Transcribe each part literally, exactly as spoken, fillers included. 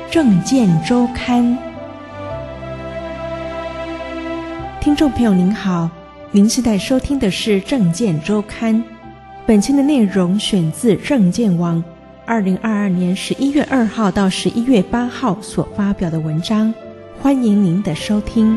政见周刊。听众朋友您好，您现在收听的是政见周刊。本期的内容选自政见网二零二二年十一月二号到十一月八号所发表的文章，欢迎您的收听。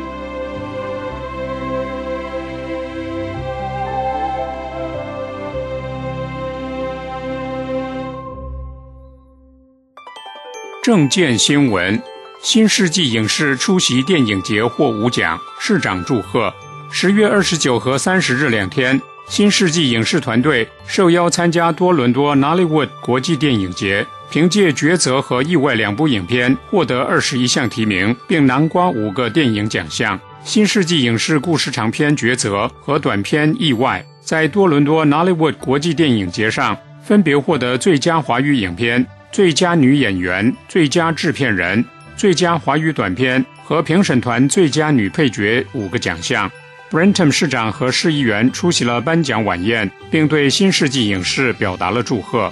政见新闻：新世纪影视出席电影节获五奖，市长祝贺。十月二十九和三十日两天，新世纪影视团队受邀参加多伦多 Nollywood 国际电影节，凭借《抉择》和《意外》两部影片获得二十一项提名，并囊括五个电影奖项。新世纪影视故事长片《抉择》和短片《意外》在多伦多 Nollywood 国际电影节上分别获得最佳华语影片、最佳女演员、最佳制片人、最佳华语短片和评审团最佳女配角五个奖项。Brentham 市长和市议员出席了颁奖晚宴，并对新世纪影视表达了祝贺。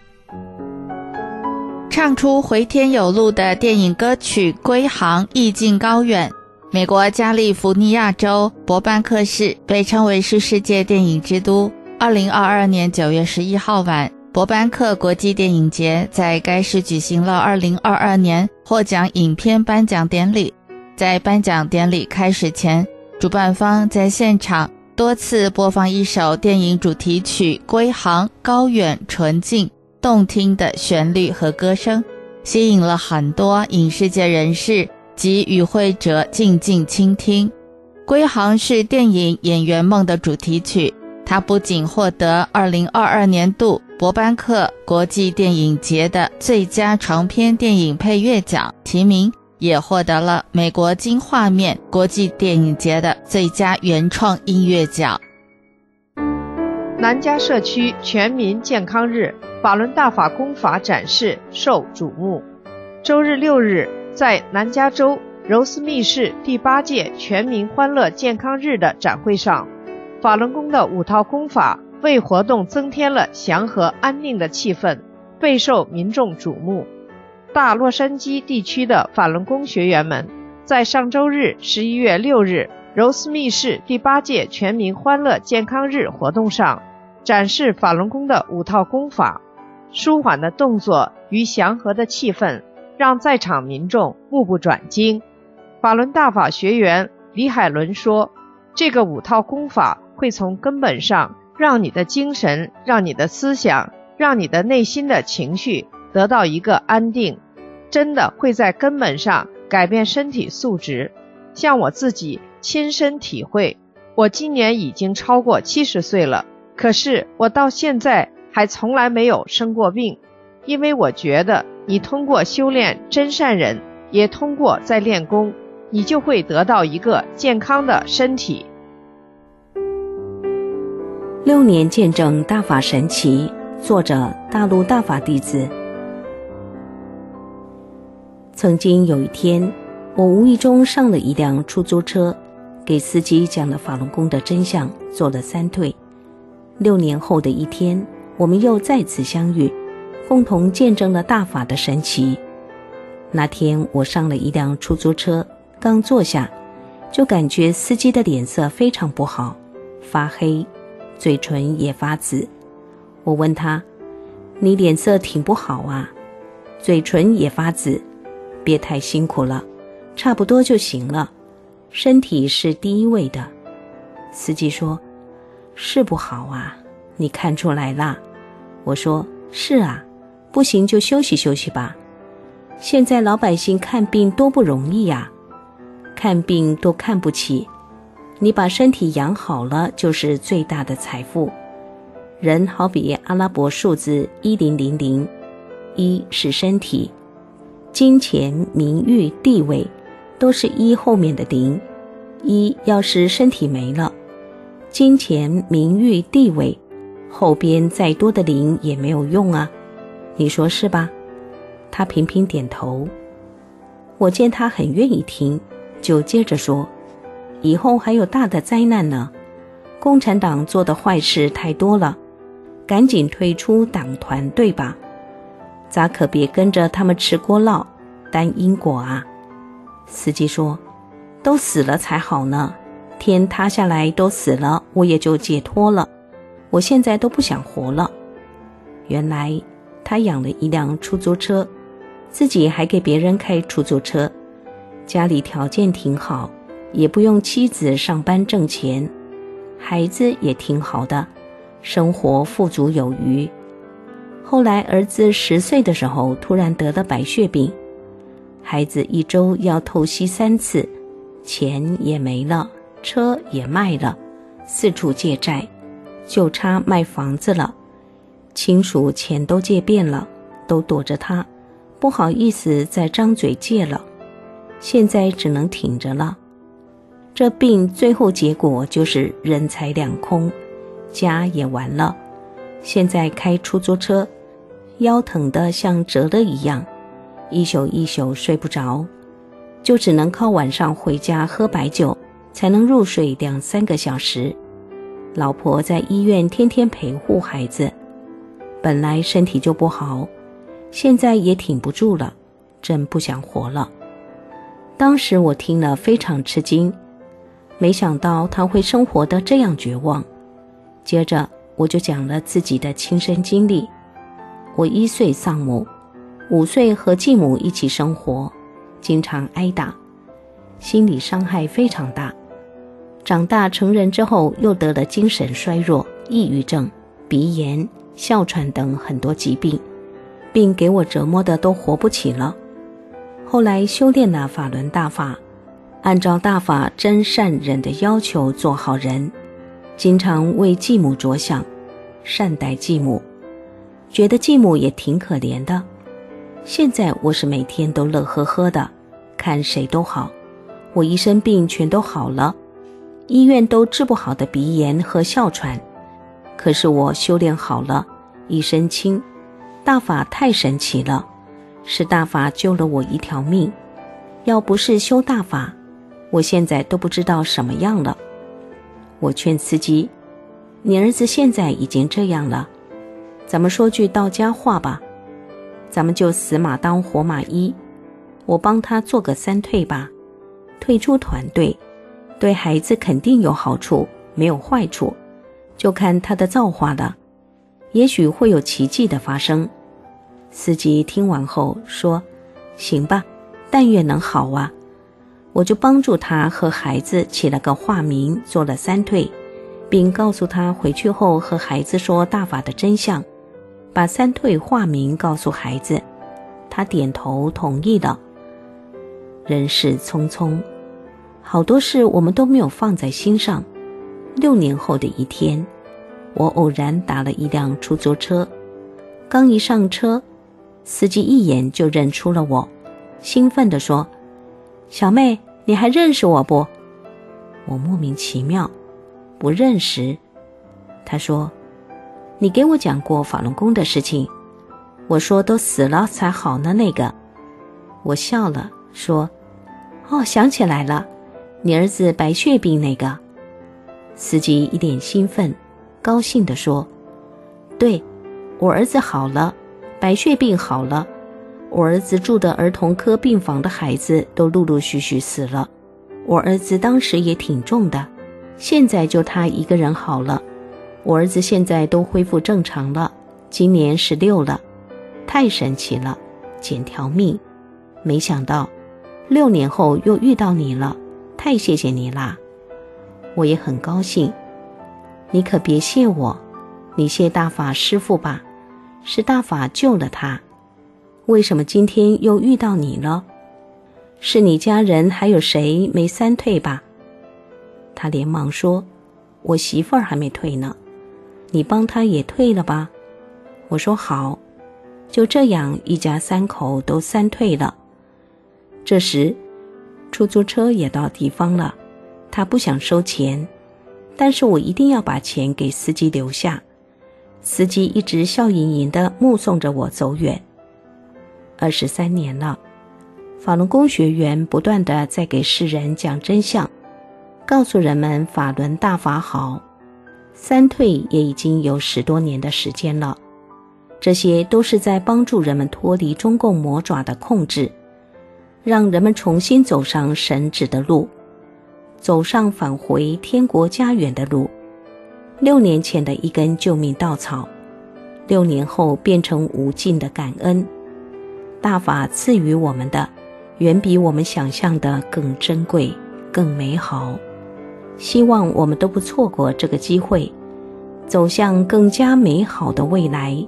唱出回天有路的电影歌曲《归航》意境高远。美国加利福尼亚州伯班克市被称为是世界电影之都。二零二二年九月十一号晚，伯班克国际电影节在该市举行了二零二二年获奖影片颁奖典礼。在颁奖典礼开始前，主办方在现场多次播放一首电影主题曲《归航》，高远纯净动听的旋律和歌声，吸引了很多影视界人士及与会者静静倾听。《归航》是电影《演员梦》的主题曲，它不仅获得二零二二年度伯班克国际电影节的最佳长篇电影配乐奖提名，也获得了美国金画面国际电影节的最佳原创音乐奖。 南加社区全民健康日法轮大法公法展示受瞩目。周日六日，在南加州柔斯密市第八届全民欢乐健康日的展会上，法轮功的五套功法为活动增添了祥和安宁的气氛，备受民众瞩目。大洛杉矶地区的法轮功学员们在上周日十一月六日柔斯密市第八届全民欢乐健康日活动上展示法轮功的五套功法，舒缓的动作与祥和的气氛让在场民众目不转睛。法轮大法学员李海伦说，这个五套功法会从根本上让你的精神、让你的思想、让你的内心的情绪得到一个安定，真的会在根本上改变身体素质。像我自己亲身体会，我今年已经超过七十岁了，可是我到现在还从来没有生过病，因为我觉得你通过修炼真善忍，也通过在练功，你就会得到一个健康的身体。 六年见证大法神奇，作者大陆大法弟子。曾经有一天，我无意中上了一辆出租车，给司机讲了法轮功的真相，做了三退。六年后的一天，我们又再次相遇，共同见证了大法的神奇。那天我上了一辆出租车，刚坐下，就感觉司机的脸色非常不好，发黑，嘴唇也发紫。我问他，你脸色挺不好啊，嘴唇也发紫，别太辛苦了，差不多就行了，身体是第一位的。司机说，是不好啊，你看出来啦。我说，是啊，不行就休息休息吧。现在老百姓看病多不容易呀，看病都看不起，你把身体养好了就是最大的财富。人好比阿拉伯数字一零零零，一是身体，金钱、名誉、地位都是一后面的零。一要是身体没了，金钱、名誉、地位后边再多的零也没有用啊，你说是吧？他频频点头。我见他很愿意听，就接着说，以后还有大的灾难呢，共产党做的坏事太多了，赶紧退出党团队吧，咱可别跟着他们吃锅烙， 担因果啊。司机说，都死了才好呢，天塌下来都死了，我也就解脱了，我现在都不想活了。原来他养了一辆出租车，自己还给别人开出租车，家里条件挺好，也不用妻子上班挣钱，孩子也挺好的，生活富足有余。后来儿子十岁的时候突然得了白血病，孩子一周要透析三次，钱也没了，车也卖了，四处借债，就差卖房子了。亲属钱都借遍了，都躲着他，不好意思再张嘴借了，现在只能挺着了。这病最后结果就是人财两空，家也完了，现在开出租车，腰疼得像折了一样，一宿一宿睡不着，就只能靠晚上回家喝白酒才能入睡两三个小时。老婆在医院天天陪护孩子，本来身体就不好，现在也挺不住了，真不想活了。当时我听了非常吃惊，没想到他会生活得这样绝望。接着我就讲了自己的亲身经历。我一岁丧母，五岁和继母一起生活，经常挨打，心理伤害非常大。长大成人之后又得了精神衰弱、抑郁症、鼻炎、哮喘等很多疾病，并给我折磨得都活不起了。后来修炼了法轮大法，按照大法真善忍的要求做好人，经常为继母着想，善待继母，觉得继母也挺可怜的。现在我是每天都乐呵呵的，看谁都好，我一身病全都好了，医院都治不好的鼻炎和哮喘，可是我修炼好了，一身轻。大法太神奇了，是大法救了我一条命，要不是修大法，我现在都不知道什么样了。我劝司机，你儿子现在已经这样了，咱们说句到家话吧，咱们就死马当活马医，我帮他做个三退吧，退出团队，对孩子肯定有好处，没有坏处，就看他的造化了，也许会有奇迹的发生。司机听完后说，行吧，但愿能好啊。我就帮助他和孩子起了个化名，做了三退，并告诉他回去后和孩子说大法的真相，把三退化名告诉孩子，他点头同意了。人世匆匆，好多事我们都没有放在心上。六年后的一天，我偶然打了一辆出租车，刚一上车，司机一眼就认出了我，兴奋地说，小妹，你还认识我不？我莫名其妙，不认识。他说，你给我讲过法轮功的事情，我说都死了才好呢那个。我笑了，说，哦，想起来了，你儿子白血病那个。司机一脸兴奋，高兴地说，对，我儿子好了，白血病好了，我儿子住的儿童科病房的孩子都陆陆续续死了，我儿子当时也挺重的，现在就他一个人好了，我儿子现在都恢复正常了，今年十六了，太神奇了，捡条命。没想到六年后又遇到你了，太谢谢你啦。我也很高兴，你可别谢我，你谢大法师父吧，是大法救了他。为什么今天又遇到你了？是你家人还有谁没三退吧？他连忙说，我媳妇儿还没退呢，你帮她也退了吧？我说好。就这样一家三口都三退了。这时出租车也到地方了，他不想收钱，但是我一定要把钱给司机留下。司机一直笑盈盈地目送着我走远。二十三年了，法轮功学员不断地在给世人讲真相，告诉人们法轮大法好。三退也已经有十多年的时间了，这些都是在帮助人们脱离中共魔爪的控制， 让人们重新走上神指的路，走上返回天国家园的路。六年前的一根救命稻草，六年后变成无尽的感恩。大法赐予我们的，远比我们想象的更珍贵、更美好。希望我们都不错过这个机会，走向更加美好的未来。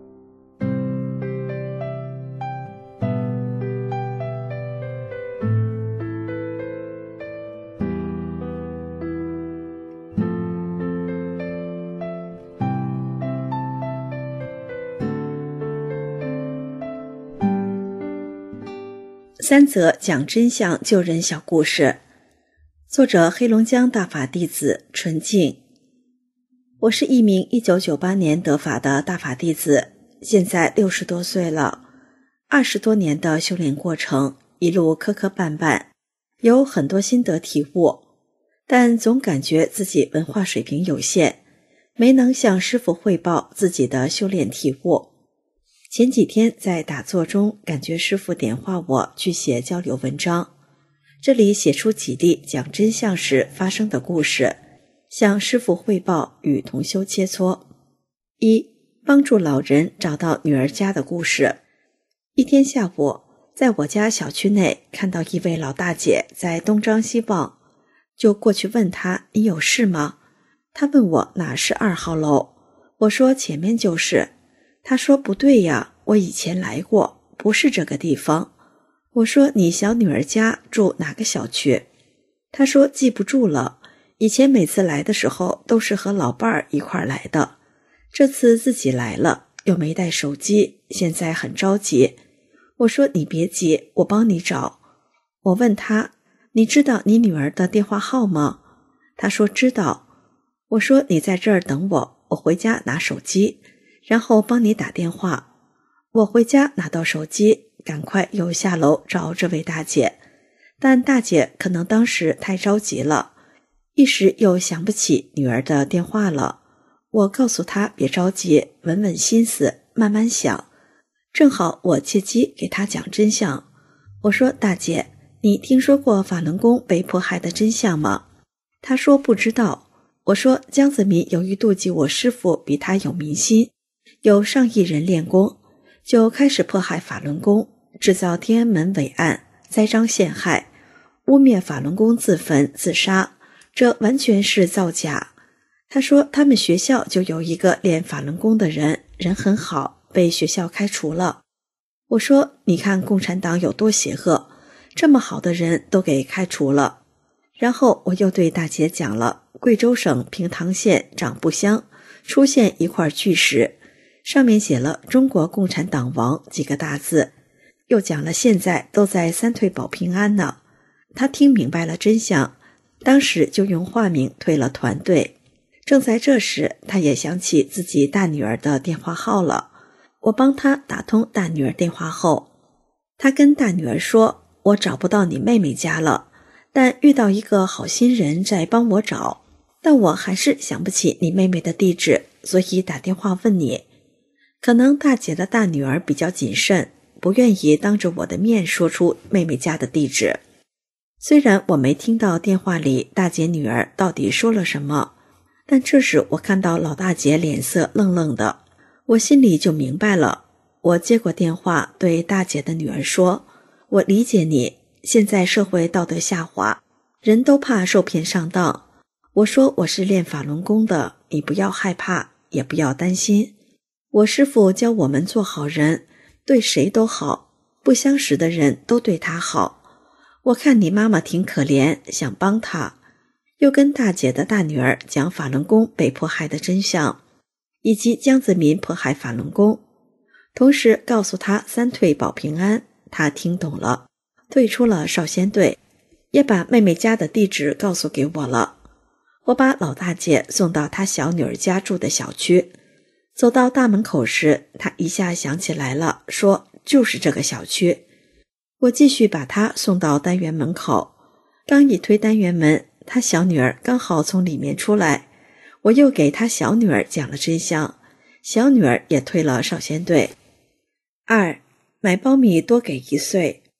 三则讲真相救人小故事，作者黑龙江大法弟子纯净。我是一名一九九八年得法的大法弟子，现在六十多岁了，二十多年的修炼过程，一路磕磕绊绊，有很多心得体悟，但总感觉自己文化水平有限，没能向师父汇报自己的修炼体悟。前几天在打坐中，感觉师父点化我去写交流文章，这里写出几例讲真相时发生的故事，向师父汇报与同修切磋。一、帮助老人找到女儿家的故事。一天下午，在我家小区内看到一位老大姐在东张西望，就过去问她：“你有事吗？”她问我哪是二号楼，我说前面就是。他说不对呀，我以前来过，不是这个地方。我说你小女儿家住哪个小区？他说记不住了，以前每次来的时候都是和老伴儿一块儿来的，这次自己来了，又没带手机，现在很着急。我说你别急，我帮你找。我问他，你知道你女儿的电话号吗？他说知道。我说你在这儿等我，我回家拿手机，然后帮你打电话。我回家拿到手机，赶快又下楼找这位大姐，但大姐可能当时太着急了，一时又想不起女儿的电话了。我告诉她别着急，稳稳心思，慢慢想。正好我借机给她讲真相。我说大姐，你听说过法轮功被迫害的真相吗？她说不知道。我说江泽民由于妒忌我师父比他有民心，有上亿人练功，就开始迫害法轮功，制造天安门伟案，栽赃陷害，污蔑法轮功自焚自杀，这完全是造假。他说他们学校就有一个练法轮功的人，人很好，被学校开除了。我说你看共产党有多邪恶，这么好的人都给开除了。然后我又对大姐讲了贵州省平塘县长布乡出现一块巨石，上面写了中国共产党亡几个大字，又讲了现在都在三退保平安呢。他听明白了真相，当时就用化名退了团队。正在这时，他也想起自己大女儿的电话号了。我帮他打通大女儿电话后，他跟大女儿说，我找不到你妹妹家了，但遇到一个好心人在帮我找，但我还是想不起你妹妹的地址，所以打电话问你。可能大姐的大女儿比较谨慎，不愿意当着我的面说出妹妹家的地址。虽然我没听到电话里大姐女儿到底说了什么，但这时我看到老大姐脸色愣愣的，我心里就明白了。我接过电话对大姐的女儿说，我理解你，现在社会道德下滑，人都怕受骗上当。我说我是练法轮功的，你不要害怕，也不要担心。我师父教我们做好人，对谁都好，不相识的人都对他好。我看你妈妈挺可怜，想帮她。又跟大姐的大女儿讲法轮功被迫害的真相，以及江泽民迫害法轮功，同时告诉她三退保平安，她听懂了，退出了少先队，也把妹妹家的地址告诉给我了。我把老大姐送到她小女儿家住的小区，走到大门口时，她一下想起来了，说就是这个小区。我继续把她送到单元门口，刚一推单元门，她小女儿刚好从里面出来，我又给她小女儿讲了真相，小女儿也退了少先队。二、买苞米多给一岁。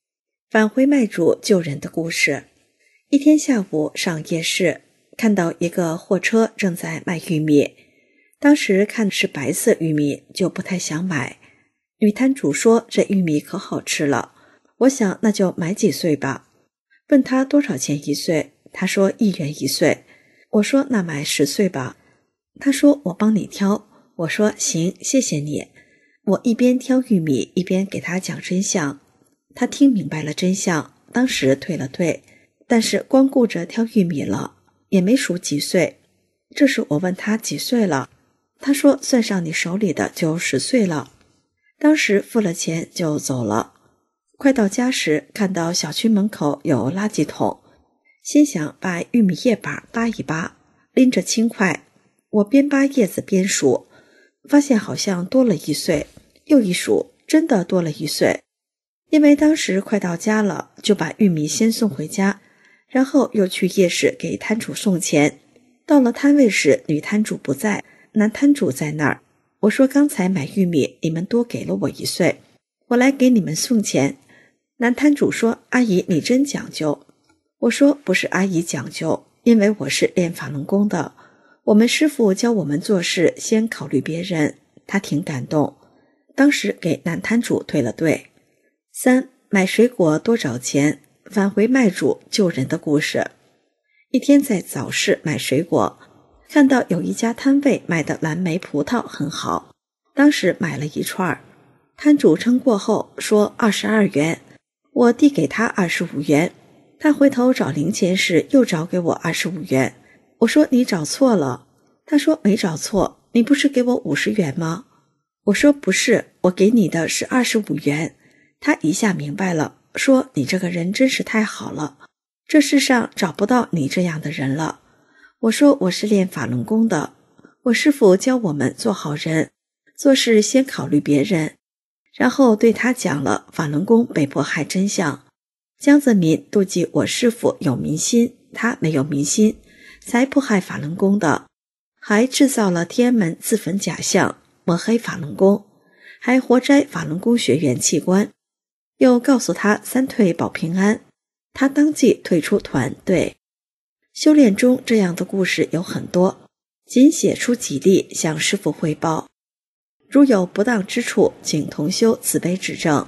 返回卖主救人的故事。一天下午上夜市，看到一个货车正在卖玉米，当时看是白色玉米，就不太想买。女摊主说这玉米可好吃了，我想那就买几穗吧。问他多少钱一穗，他说一元一穗。我说那买十穗吧。他说我帮你挑。我说行，谢谢你。我一边挑玉米一边给他讲真相，他听明白了真相，当时退了队，但是光顾着挑玉米了，也没数几岁。这时我问他几岁了，他说算上你手里的就十岁了。当时付了钱就走了。快到家时，看到小区门口有垃圾桶，心想把玉米叶把扒一扒，拎着轻快，我边扒叶子边数，发现好像多了一岁，又一数，真的多了一岁。因为当时快到家了，就把玉米先送回家，然后又去夜市给摊主送钱。到了摊位时，女摊主不在，男摊主在那儿。我说刚才买玉米你们多给了我一岁，我来给你们送钱。男摊主说阿姨你真讲究。我说不是阿姨讲究，因为我是练法轮功的，我们师父教我们做事先考虑别人，他挺感动，当时给男摊主退了队。三，买水果多找钱，返回卖主救人的故事。一天在早市买水果，看到有一家摊位卖的蓝莓葡萄很好，当时买了一串，摊主称过后说二十二元，我递给他二十五元，他回头找零钱时又找给我二十五元，我说你找错了，他说没找错，你不是给我五十元吗？我说不是，我给你的是二十五元。他一下明白了，说你这个人真是太好了，这世上找不到你这样的人了。我说我是练法轮功的，我师父教我们做好人，做事先考虑别人，然后对他讲了法轮功被迫害真相。江泽民妒忌我师父有民心，他没有民心，才迫害法轮功的，还制造了天安门自焚假象，抹黑法轮功，还活摘法轮功学员器官，又告诉他三退保平安，他当即退出团队。修炼中这样的故事有很多，仅写出几例向师父汇报，如有不当之处，请同修慈悲指正。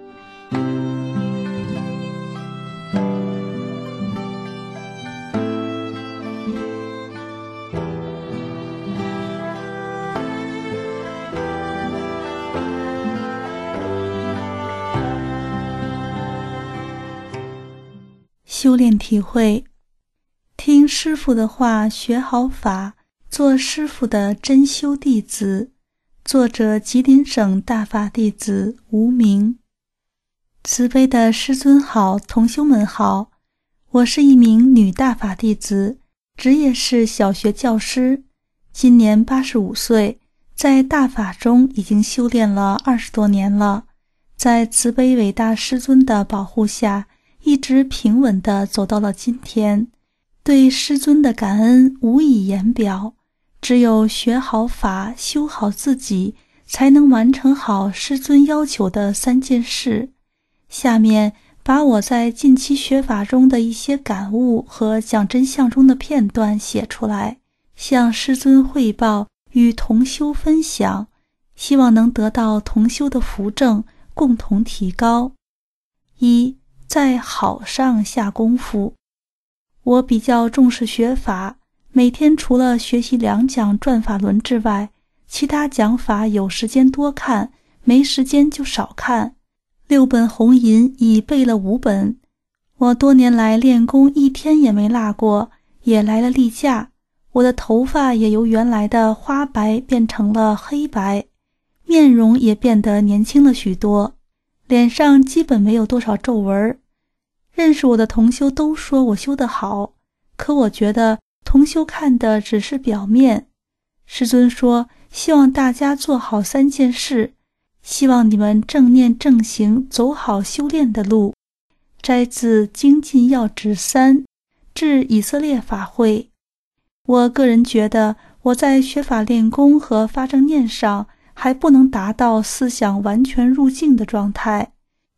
修炼体会，听师父的话，学好法，做师父的真修弟子。作者：吉林省大法弟子无名。慈悲的师尊好，同修们好，我是一名女大法弟子，职业是小学教师，今年八十五岁，在大法中已经修炼了二十多年了，在慈悲伟大师尊的保护下，一直平稳地走到了今天，对师尊的感恩无以言表。只有学好法，修好自己，才能完成好师尊要求的三件事。下面把我在近期学法中的一些感悟和讲真相中的片段写出来，向师尊汇报，与同修分享，希望能得到同修的扶正，共同提高。一，在好上下功夫。我比较重视学法，每天除了学习两讲转法轮之外，其他讲法有时间多看，没时间就少看。六本红银已背了五本。我多年来练功一天也没落过，也来了例假。我的头发也由原来的花白变成了黑白，面容也变得年轻了许多，脸上基本没有多少皱纹。认识我的同修都说我修得好，可我觉得同修看的只是表面。师尊说，希望大家做好三件事，希望你们正念正行，走好修炼的路。摘自精进要旨三，至以色列法会。我个人觉得我在学法练功和发正念上还不能达到思想完全入境的状态，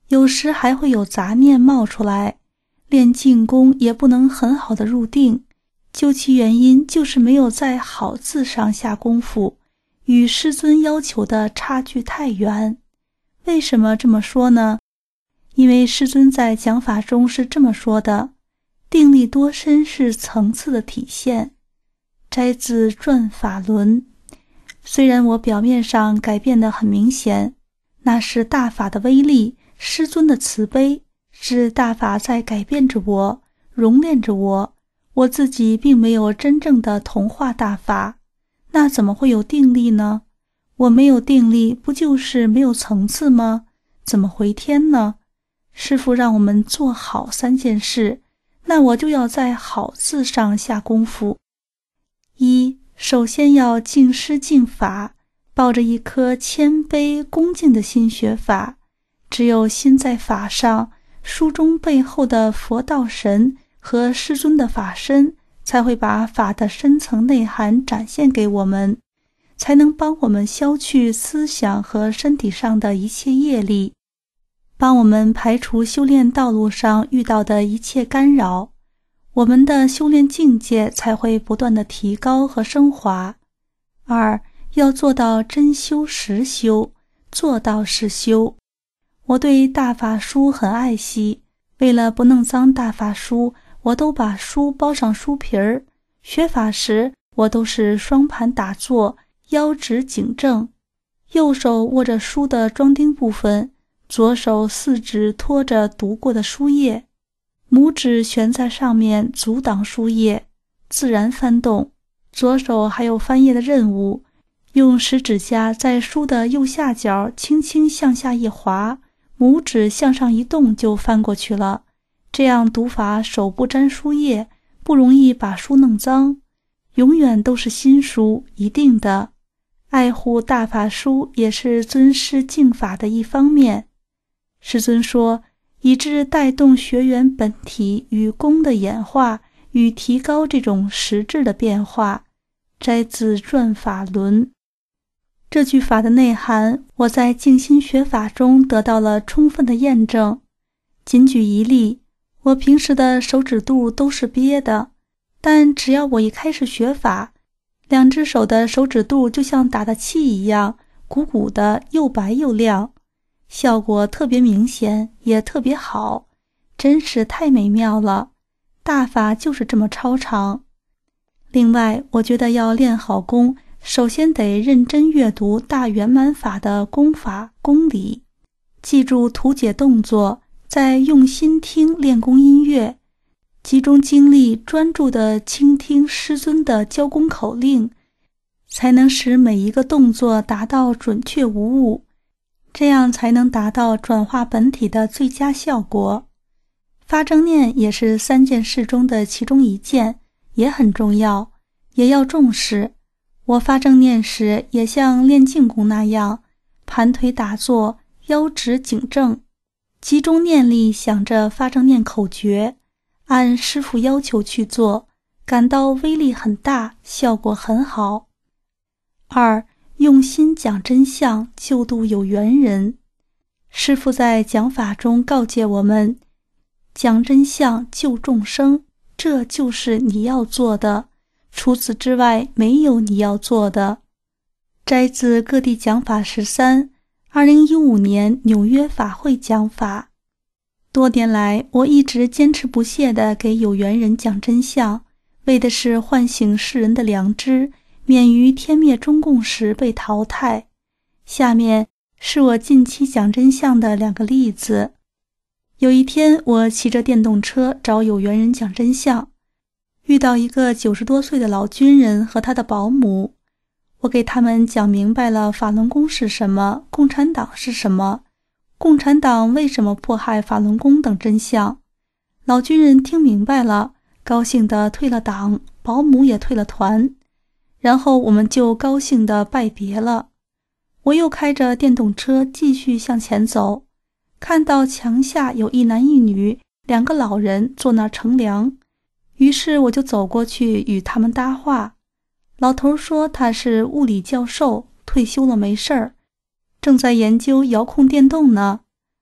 有时还会有杂念冒出来，练静功也不能很好的入定，究其原因就是没有在好字上下功夫，与师尊要求的差距太远。为什么这么说呢？因为师尊在讲法中是这么说的，定力多深是层次的体现。摘自《转法轮》。虽然我表面上改变得很明显，那是大法的威力，师尊的慈悲，是大法在改变着我，熔炼着我，我自己并没有真正的同化大法，那怎么会有定力呢？我没有定力，不就是没有层次吗？怎么回天呢？师父让我们做好三件事，那我就要在好字上下功夫。一，首先要敬师敬法，抱着一颗谦卑恭敬的心学法，只有心在法上，书中背后的佛道神和师尊的法身才会把法的深层内涵展现给我们，才能帮我们消去思想和身体上的一切业力，帮我们排除修炼道路上遇到的一切干扰，我们的修炼境界才会不断的提高和升华。二，要做到真修实修，做到是修。我对大法书很爱惜，为了不弄脏大法书，我都把书包上书皮儿。学法时，我都是双盘打坐，腰直颈正，右手握着书的装订部分，左手四指托着读过的书页，拇指悬在上面阻挡书页，自然翻动。左手还有翻页的任务，用食指甲在书的右下角轻轻向下一滑，拇指向上一动就翻过去了。这样读法手不沾书页，不容易把书弄脏，永远都是新书，一定的。爱护大法书也是尊师敬法的一方面。师尊说，以致带动学员本体与功的演化与提高这种实质的变化，摘自《转法轮》。这句法的内涵，我在静心学法中得到了充分的验证。仅举一例，我平时的手指肚都是憋的，但只要我一开始学法，两只手的手指肚就像打的气一样，鼓鼓的，又白又亮，效果特别明显，也特别好，真是太美妙了。大法就是这么超常。另外，我觉得要练好功，首先得认真阅读大圆满法的功法功理，记住图解动作，再用心听练功音乐，集中精力专注地倾听师尊的教功口令，才能使每一个动作达到准确无误，这样才能达到转化本体的最佳效果。发正念也是三件事中的其中一件，也很重要，也要重视。我发正念时也像练静功那样，盘腿打坐，腰直颈正，集中念力想着发正念口诀，按师父要求去做，感到威力很大，效果很好。二，用心讲真相，救度有缘人。师父在讲法中告诫我们，讲真相救众生，这就是你要做的，除此之外没有你要做的。摘自各地讲法十三，二零一五年纽约法会讲法。多年来，我一直坚持不懈地给有缘人讲真相，为的是唤醒世人的良知，免于天灭中共时被淘汰。下面是我近期讲真相的两个例子。有一天，我骑着电动车找有缘人讲真相，遇到一个九十多岁的老军人和他的保姆。我给他们讲明白了法轮功是什么，共产党是什么，共产党为什么迫害法轮功等真相。老军人听明白了，高兴地退了党，保姆也退了团，然后我们就高兴地拜别了。我又开着电动车继续向前走，看到墙下有一男一女，两个老人坐那儿乘凉，于是我就走过去与他们搭话。老头说他是物理教授，退休了没事儿，正在研究遥控电动呢。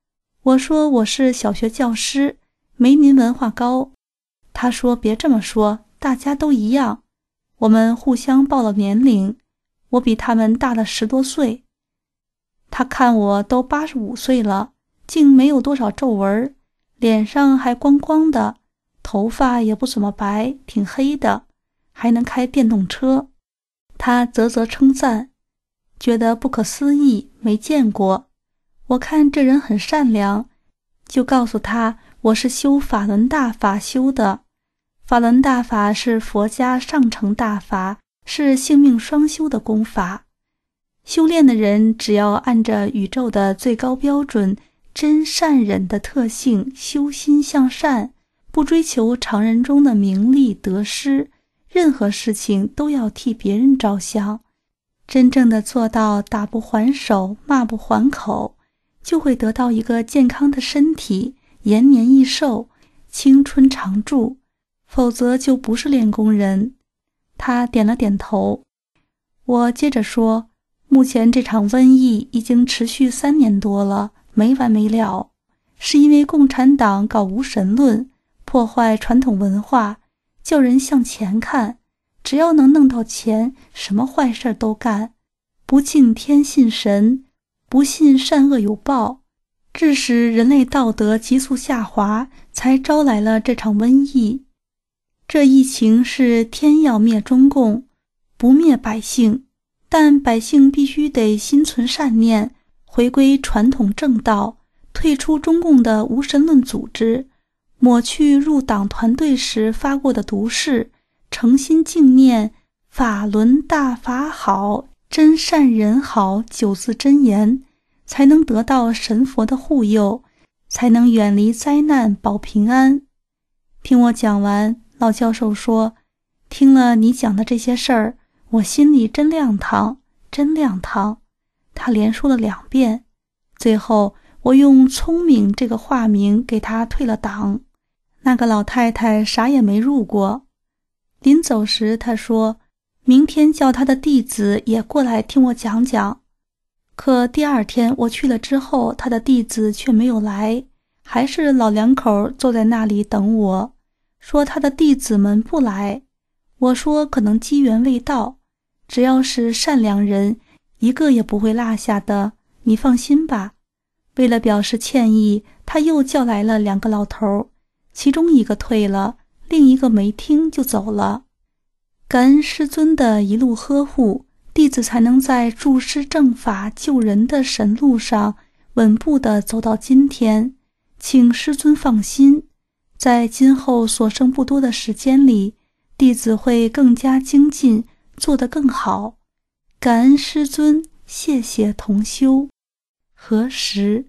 我说我是小学教师，没您文化高。他说别这么说，大家都一样。我们互相报了年龄，我比他们大了十多岁。他看我都八十五岁了，竟没有多少皱纹，脸上还光光的，头发也不怎么白，挺黑的，还能开电动车。他啧啧称赞，觉得不可思议，没见过。我看这人很善良，就告诉他我是修法轮大法修的。法轮大法是佛家上乘大法，是性命双修的功法。修炼的人只要按着宇宙的最高标准，真善忍的特性，修心向善，不追求常人中的名利得失，任何事情都要替别人着想，真正的做到打不还手，骂不还口，就会得到一个健康的身体，延年益寿，青春常驻，否则就不是练功人。他点了点头。我接着说，目前这场瘟疫已经持续三年多了，没完没了，是因为共产党搞无神论，破坏传统文化，叫人向前看，只要能弄到钱，什么坏事都干，不敬天信神，不信善恶有报，致使人类道德急速下滑，才招来了这场瘟疫。这疫情是天要灭中共，不灭百姓，但百姓必须得心存善念，回归传统正道，退出中共的无神论组织，抹去入党团队时发过的毒誓，诚心敬念法轮大法好，真善人好九字真言，才能得到神佛的护佑，才能远离灾难，保平安。听我讲完，老教授说，听了你讲的这些事儿，我心里真亮堂，真亮堂。他连说了两遍，最后我用聪明这个化名给他退了党。那个老太太啥也没入过。临走时她说，明天叫她的弟子也过来听我讲讲。可第二天我去了之后，她的弟子却没有来，还是老两口坐在那里等我，说他的弟子们不来。我说可能机缘未到，只要是善良人，一个也不会落下的，你放心吧。为了表示歉意，他又叫来了两个老头，其中一个退了，另一个没听就走了。感恩师尊的一路呵护，弟子才能在助师正法救人的神路上稳步地走到今天，请师尊放心，在今后所剩不多的时间里，弟子会更加精进，做得更好。感恩师尊，谢谢同修。何时？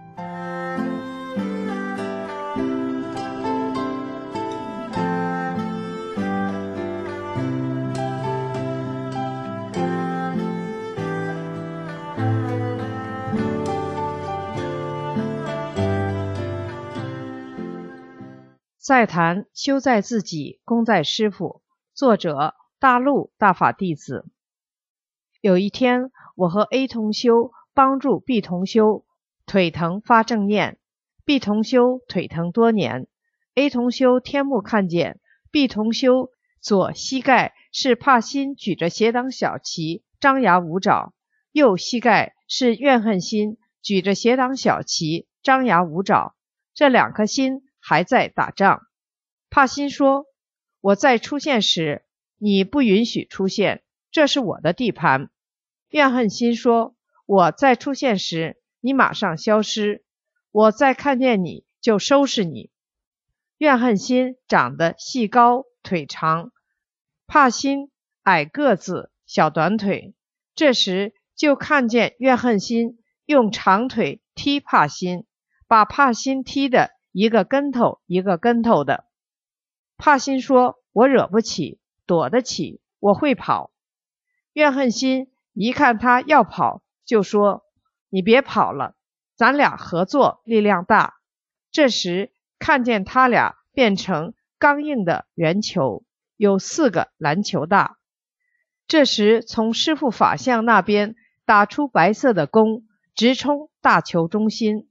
再谈修在自己，功在师父。作者大陆大法弟子。有一天，我和 A 同修帮助 B 同修腿疼发正念。 B 同修腿疼多年， A 同修天目看见 B 同修左膝盖是帕辛举着邪党小旗张牙舞爪，右膝盖是怨恨心举着邪党小旗张牙舞爪，这两颗心还在打仗。帕辛说，我再出现时，你不允许出现，这是我的地盘。怨恨心说，我再出现时，你马上消失，我再看见你就收拾你。怨恨心长得细高腿长，帕辛矮个子小短腿，这时就看见怨恨心用长腿踢帕辛，把帕辛踢得一个跟头一个跟头的。帕辛说，我惹不起，躲得起，我会跑。怨恨心一看他要跑，就说，你别跑了，咱俩合作力量大。这时看见他俩变成刚硬的圆球，有四个篮球大。这时从师父法相那边打出白色的弓，直冲大球中心。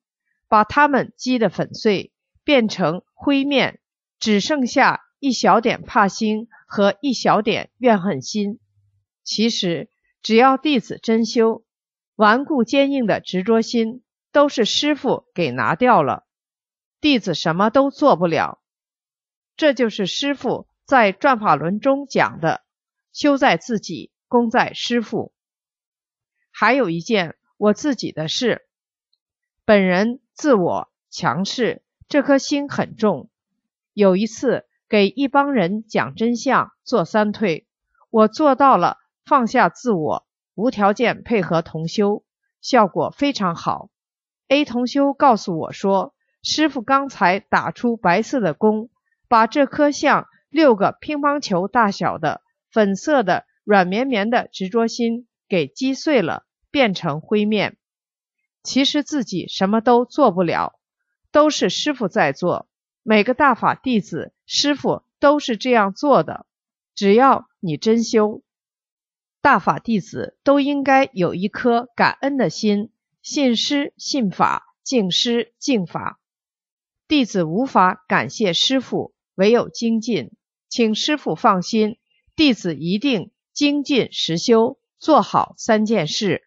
把它们击得粉碎，变成灰面，只剩下一小点怕心和一小点怨恨心。其实只要弟子真修，顽固坚硬的执着心都是师父给拿掉了，弟子什么都做不了。这就是师父在转法轮中讲的，修在自己，功在师父。还有一件我自己的事，本人自我强势，这颗心很重。有一次给一帮人讲真相，做三退，我做到了放下自我，无条件配合同修，效果非常好。 A 同修告诉我说，师父刚才打出白色的弓，把这颗像六个乒乓球大小的粉色的软绵绵的执着心给击碎了，变成灰面。其实自己什么都做不了，都是师父在做，每个大法弟子师父都是这样做的。只要你真修，大法弟子都应该有一颗感恩的心，信师信法，敬师敬法。弟子无法感谢师父，唯有精进，请师父放心，弟子一定精进实修，做好三件事。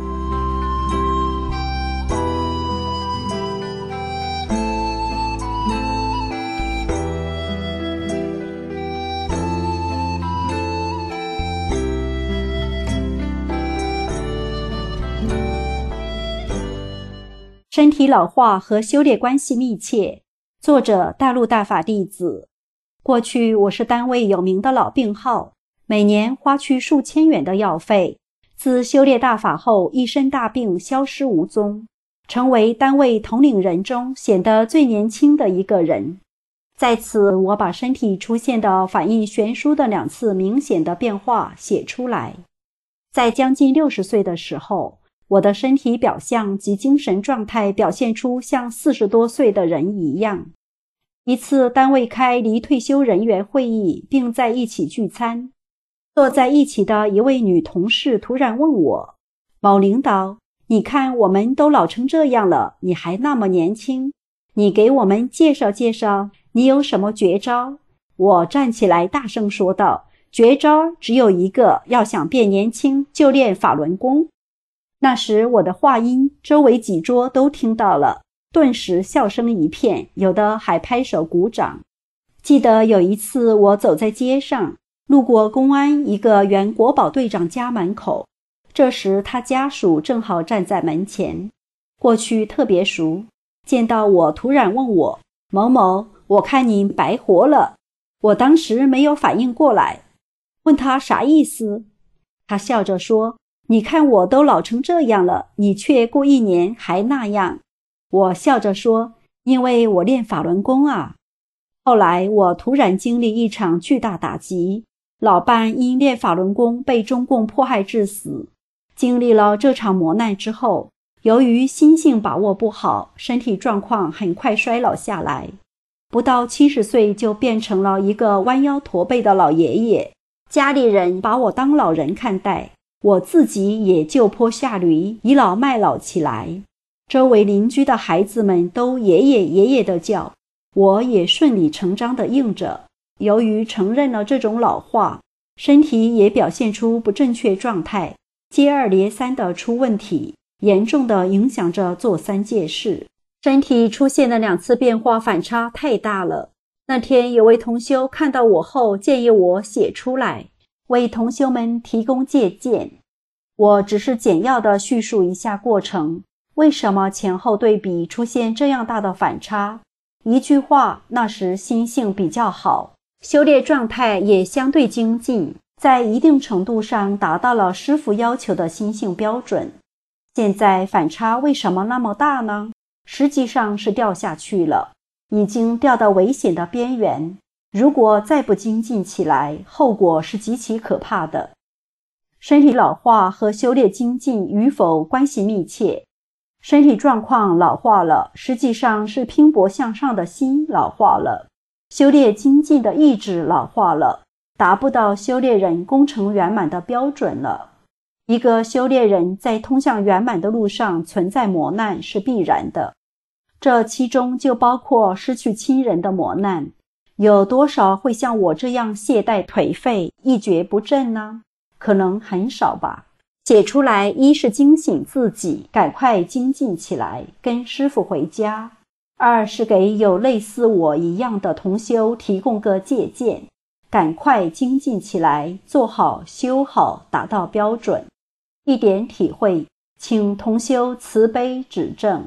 身体老化和修炼关系密切。作者：大陆大法弟子。过去我是单位有名的老病号，每年花去数千元的药费。自修炼大法后，一身大病消失无踪，成为单位统领人中显得最年轻的一个人。在此，我把身体出现的反应悬殊的两次明显的变化写出来。在将近六十岁的时候，我的身体表象及精神状态表现出像四十多岁的人一样。一次单位开离退休人员会议，并在一起聚餐，坐在一起的一位女同事突然问我，某领导，你看我们都老成这样了，你还那么年轻，你给我们介绍介绍，你有什么绝招？我站起来大声说道，绝招只有一个，要想变年轻就练法轮功。那时我的话音，周围几桌都听到了，顿时笑声一片，有的还拍手鼓掌。记得有一次我走在街上，路过公安一个原国保队长家门口，这时他家属正好站在门前，过去特别熟，见到我突然问我，某某，我看你白活了。我当时没有反应过来，问他啥意思。他笑着说，你看我都老成这样了，你却过一年还那样。我笑着说，因为我练法轮功啊。后来我突然经历一场巨大打击，老伴因练法轮功被中共迫害致死。经历了这场磨难之后，由于心性把握不好，身体状况很快衰老下来，不到七十岁就变成了一个弯腰驼背的老爷爷。家里人把我当老人看待，我自己也就坡下驴，倚老卖老起来。周围邻居的孩子们都爷爷爷爷的叫，我也顺理成章地应着。由于承认了这种老化，身体也表现出不正确状态，接二连三地出问题，严重地影响着做三件事。身体出现的两次变化反差太大了。那天有位同修看到我后建议我写出来，为同修们提供借鉴。我只是简要地叙述一下过程，为什么前后对比出现这样大的反差。一句话，那时心性比较好，修炼状态也相对精进，在一定程度上达到了师父要求的心性标准。现在反差为什么那么大呢？实际上是掉下去了，已经掉到危险的边缘。如果再不精进起来，后果是极其可怕的。身体老化和修炼精进与否关系密切。身体状况老化了，实际上是拼搏向上的心老化了，修炼精进的意志老化了，达不到修炼人功成圆满的标准了。一个修炼人在通向圆满的路上存在磨难是必然的。 这其中就包括失去亲人的磨难。有多少会像我这样懈怠颓废、一蹶不振呢？可能很少吧。写出来，一是惊醒自己，赶快精进起来，跟师父回家；二是给有类似我一样的同修提供个借鉴，赶快精进起来，做好修好，达到标准。一点体会，请同修慈悲指正。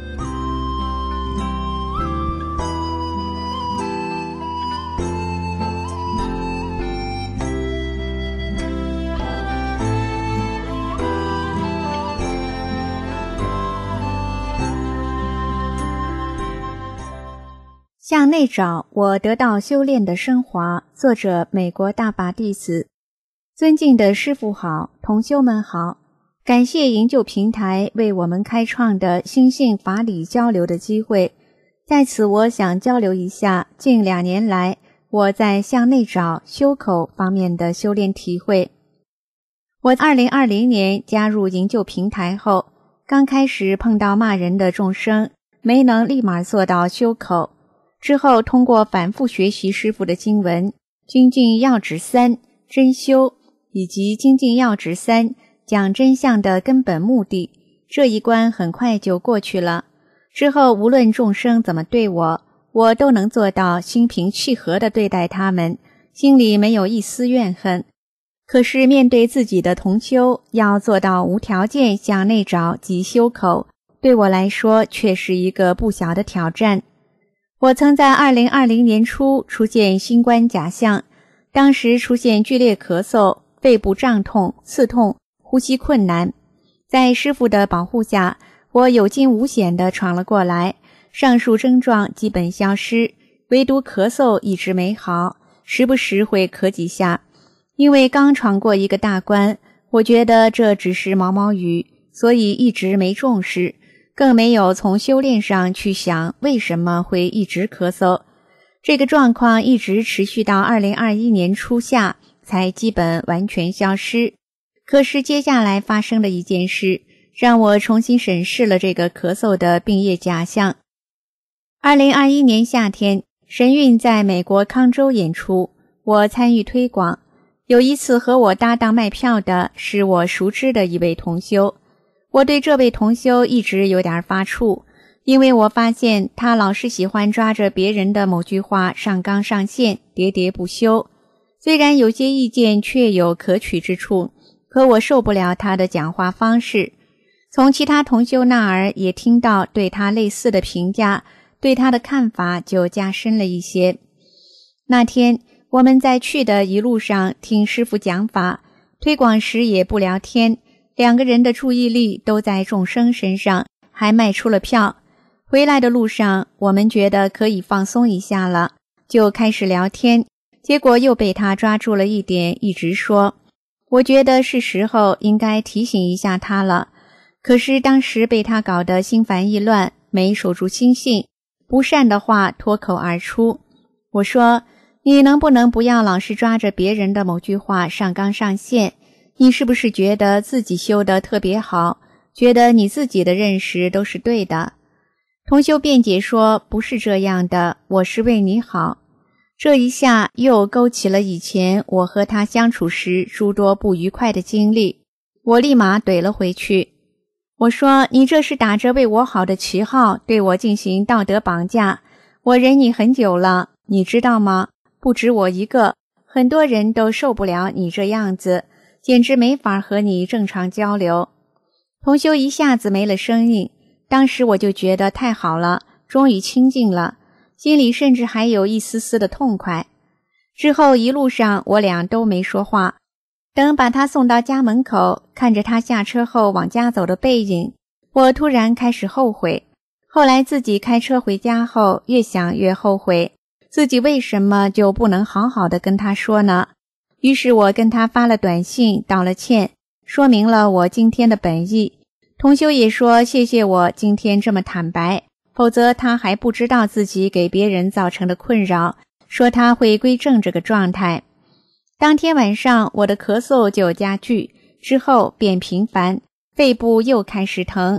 向内找，我得到修炼的升华。作者：美国大法弟子。尊敬的师父好，同修们好，感谢营救平台为我们开创的心性法理交流的机会。在此，我想交流一下近两年来我在向内找修口方面的修炼体会。我二零二零年加入营救平台后，刚开始碰到骂人的众生，没能立马做到修口。之后通过反复学习师父的经文，精进要旨三真修，以及精进要旨三讲真相的根本目的，这一关很快就过去了。之后无论众生怎么对我，我都能做到心平气和地对待他们，心里没有一丝怨恨。可是面对自己的同修，要做到无条件向内找及修口，对我来说却是一个不小的挑战。我曾在二零二零年初出现新冠假象，当时出现剧烈咳嗽、肺部胀痛、刺痛、呼吸困难。在师父的保护下，我有惊无险地闯了过来，上述症状基本消失，唯独咳嗽一直没好，时不时会咳几下。因为刚闯过一个大关，我觉得这只是毛毛雨，所以一直没重视，更没有从修炼上去想为什么会一直咳嗽。这个状况一直持续到二零二一年初夏才基本完全消失。可是接下来发生的一件事，让我重新审视了这个咳嗽的病业假象。二零二一年夏天，神韵在美国康州演出，我参与推广。有一次和我搭档卖票的是我熟知的一位同修，我对这位同修一直有点发怵，因为我发现他老是喜欢抓着别人的某句话上纲上线，喋喋不休。虽然有些意见确有可取之处，可我受不了他的讲话方式。从其他同修那儿也听到对他类似的评价，对他的看法就加深了一些。那天我们在去的一路上听师父讲法，推广时也不聊天，两个人的注意力都在众生身上，还卖出了票。回来的路上，我们觉得可以放松一下了，就开始聊天，结果又被他抓住了一点，一直说。我觉得是时候应该提醒一下他了，可是当时被他搞得心烦意乱，没守住心性，不善的话脱口而出。我说，你能不能不要老是抓着别人的某句话上纲上线？你是不是觉得自己修得特别好，觉得你自己的认识都是对的？同修辩解说，不是这样的，我是为你好。这一下又勾起了以前我和他相处时诸多不愉快的经历，我立马怼了回去。我说，你这是打着为我好的旗号对我进行道德绑架，我忍你很久了，你知道吗？不止我一个，很多人都受不了你这样子，简直没法和你正常交流。同修一下子没了声音，当时我就觉得太好了，终于清静了，心里甚至还有一丝丝的痛快。之后一路上我俩都没说话，等把他送到家门口，看着他下车后往家走的背影，我突然开始后悔。后来自己开车回家后，越想越后悔，自己为什么就不能好好的跟他说呢？于是我跟他发了短信，道了歉，说明了我今天的本意。同修也说谢谢我今天这么坦白，否则他还不知道自己给别人造成的困扰，说他会归正这个状态。当天晚上我的咳嗽就加剧，之后变频繁，肺部又开始疼，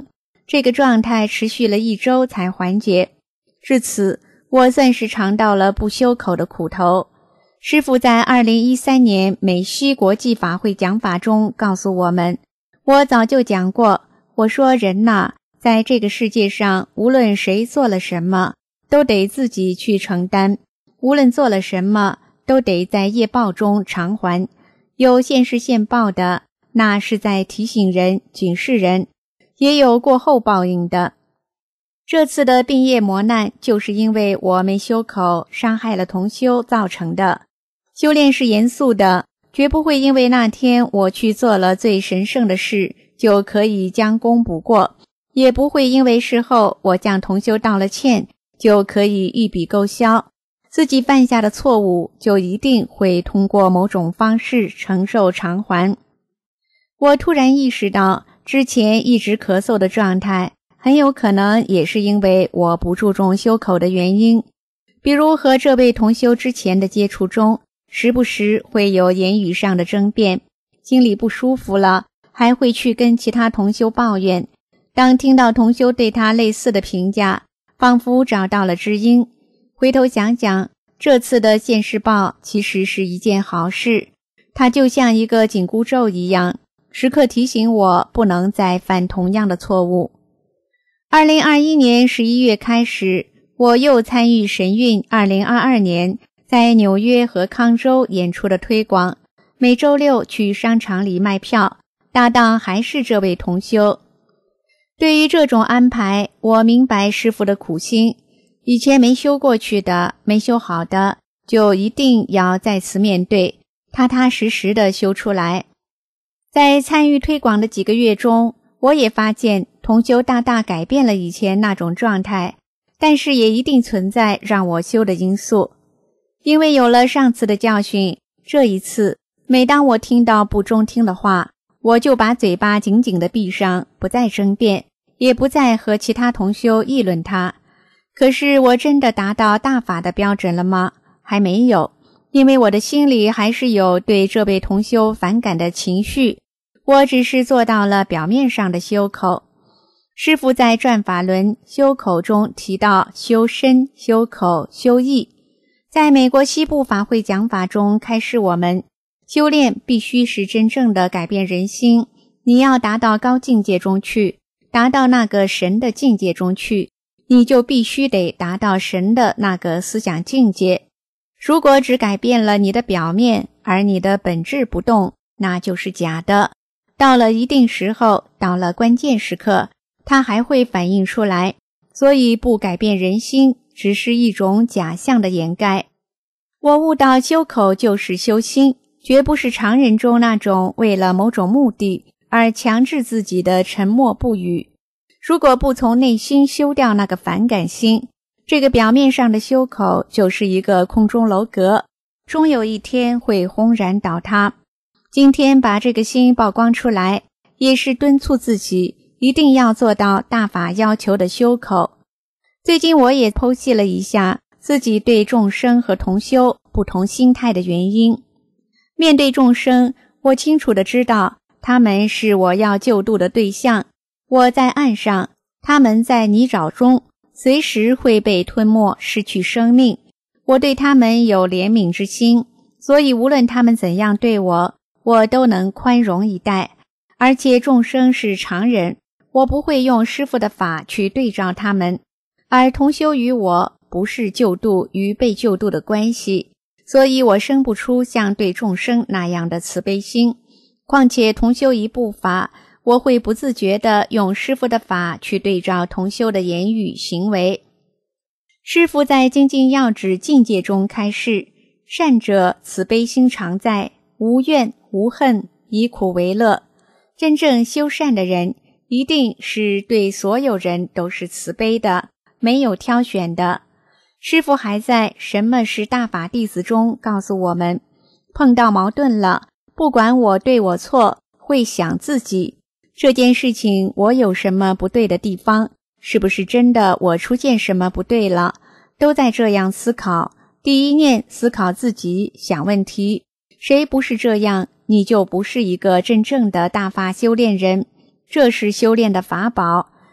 这个状态持续了一周才缓解。至此，我算是尝到了不修口的苦头。师父在二零一三年美西国际法会讲法中告诉我们，我早就讲过，我说人呐，在这个世界上，无论谁做了什么，都得自己去承担，无论做了什么，都得在业报中偿还。有现世现报的，那是在提醒人、警示人，也有过后报应的。这次的病业磨难，就是因为我没修口，伤害了同修造成的。修炼是严肃的，绝不会因为那天我去做了最神圣的事，就可以将功补过，也不会因为事后我向同修道了歉，就可以一笔勾销。自己犯下的错误，就一定会通过某种方式承受偿还。我突然意识到，之前一直咳嗽的状态，很有可能也是因为我不注重修口的原因。比如和这位同修之前的接触中，时不时会有言语上的争辩，心里不舒服了，还会去跟其他同修抱怨。当听到同修对他类似的评价，仿佛找到了知音。回头想想，这次的现世报其实是一件好事，它就像一个紧箍咒一样，时刻提醒我不能再犯同样的错误。二零二一年十一月开始，我又参与神韵二零二二年在纽约和康州演出的推广，每周六去商场里卖票，搭档还是这位同修。对于这种安排，我明白师父的苦心，以前没修过去的，没修好的，就一定要再次面对，踏踏实实的修出来。在参与推广的几个月中，我也发现同修大大改变了以前那种状态，但是也一定存在让我修的因素。因为有了上次的教训，这一次每当我听到不中听的话，我就把嘴巴紧紧地闭上，不再争辩，也不再和其他同修议论他。可是我真的达到大法的标准了吗？还没有，因为我的心里还是有对这位同修反感的情绪，我只是做到了表面上的修口。师父在转法轮修口中提到修身、修口、修意，在美国西部法会讲法中开示我们，修炼必须是真正的改变人心，你要达到高境界中去，达到那个神的境界中去，你就必须得达到神的那个思想境界。如果只改变了你的表面，而你的本质不动，那就是假的。到了一定时候，到了关键时刻，它还会反映出来。所以不改变人心，只是一种假象的掩盖。我悟到修口就是修心，绝不是常人中那种为了某种目的而强制自己的沉默不语。如果不从内心修掉那个反感心，这个表面上的修口就是一个空中楼阁，终有一天会轰然倒塌。今天把这个心曝光出来，也是敦促自己一定要做到大法要求的修口。最近我也剖析了一下自己对众生和同修不同心态的原因。面对众生，我清楚地知道他们是我要救度的对象，我在岸上，他们在泥沼中，随时会被吞没，失去生命。我对他们有怜悯之心，所以无论他们怎样对我，我都能宽容以待。而且众生是常人，我不会用师父的法去对照他们，而同修与我不是救度与被救度的关系，所以我生不出像对众生那样的慈悲心。况且同修一部法，我会不自觉地用师父的法去对照同修的言语行为。师父在精进要旨境界中开示，善者慈悲心常在，无怨无恨，以苦为乐。真正修善的人，一定是对所有人都是慈悲的，没有挑选的。师父还在什么是大法弟子中告诉我们，碰到矛盾了，不管我对我错，会想自己这件事情我有什么不对的地方，是不是真的我出现什么不对了，都在这样思考。第一念思考自己，想问题，谁不是这样，你就不是一个真正的大法修炼人。这是修炼的法宝，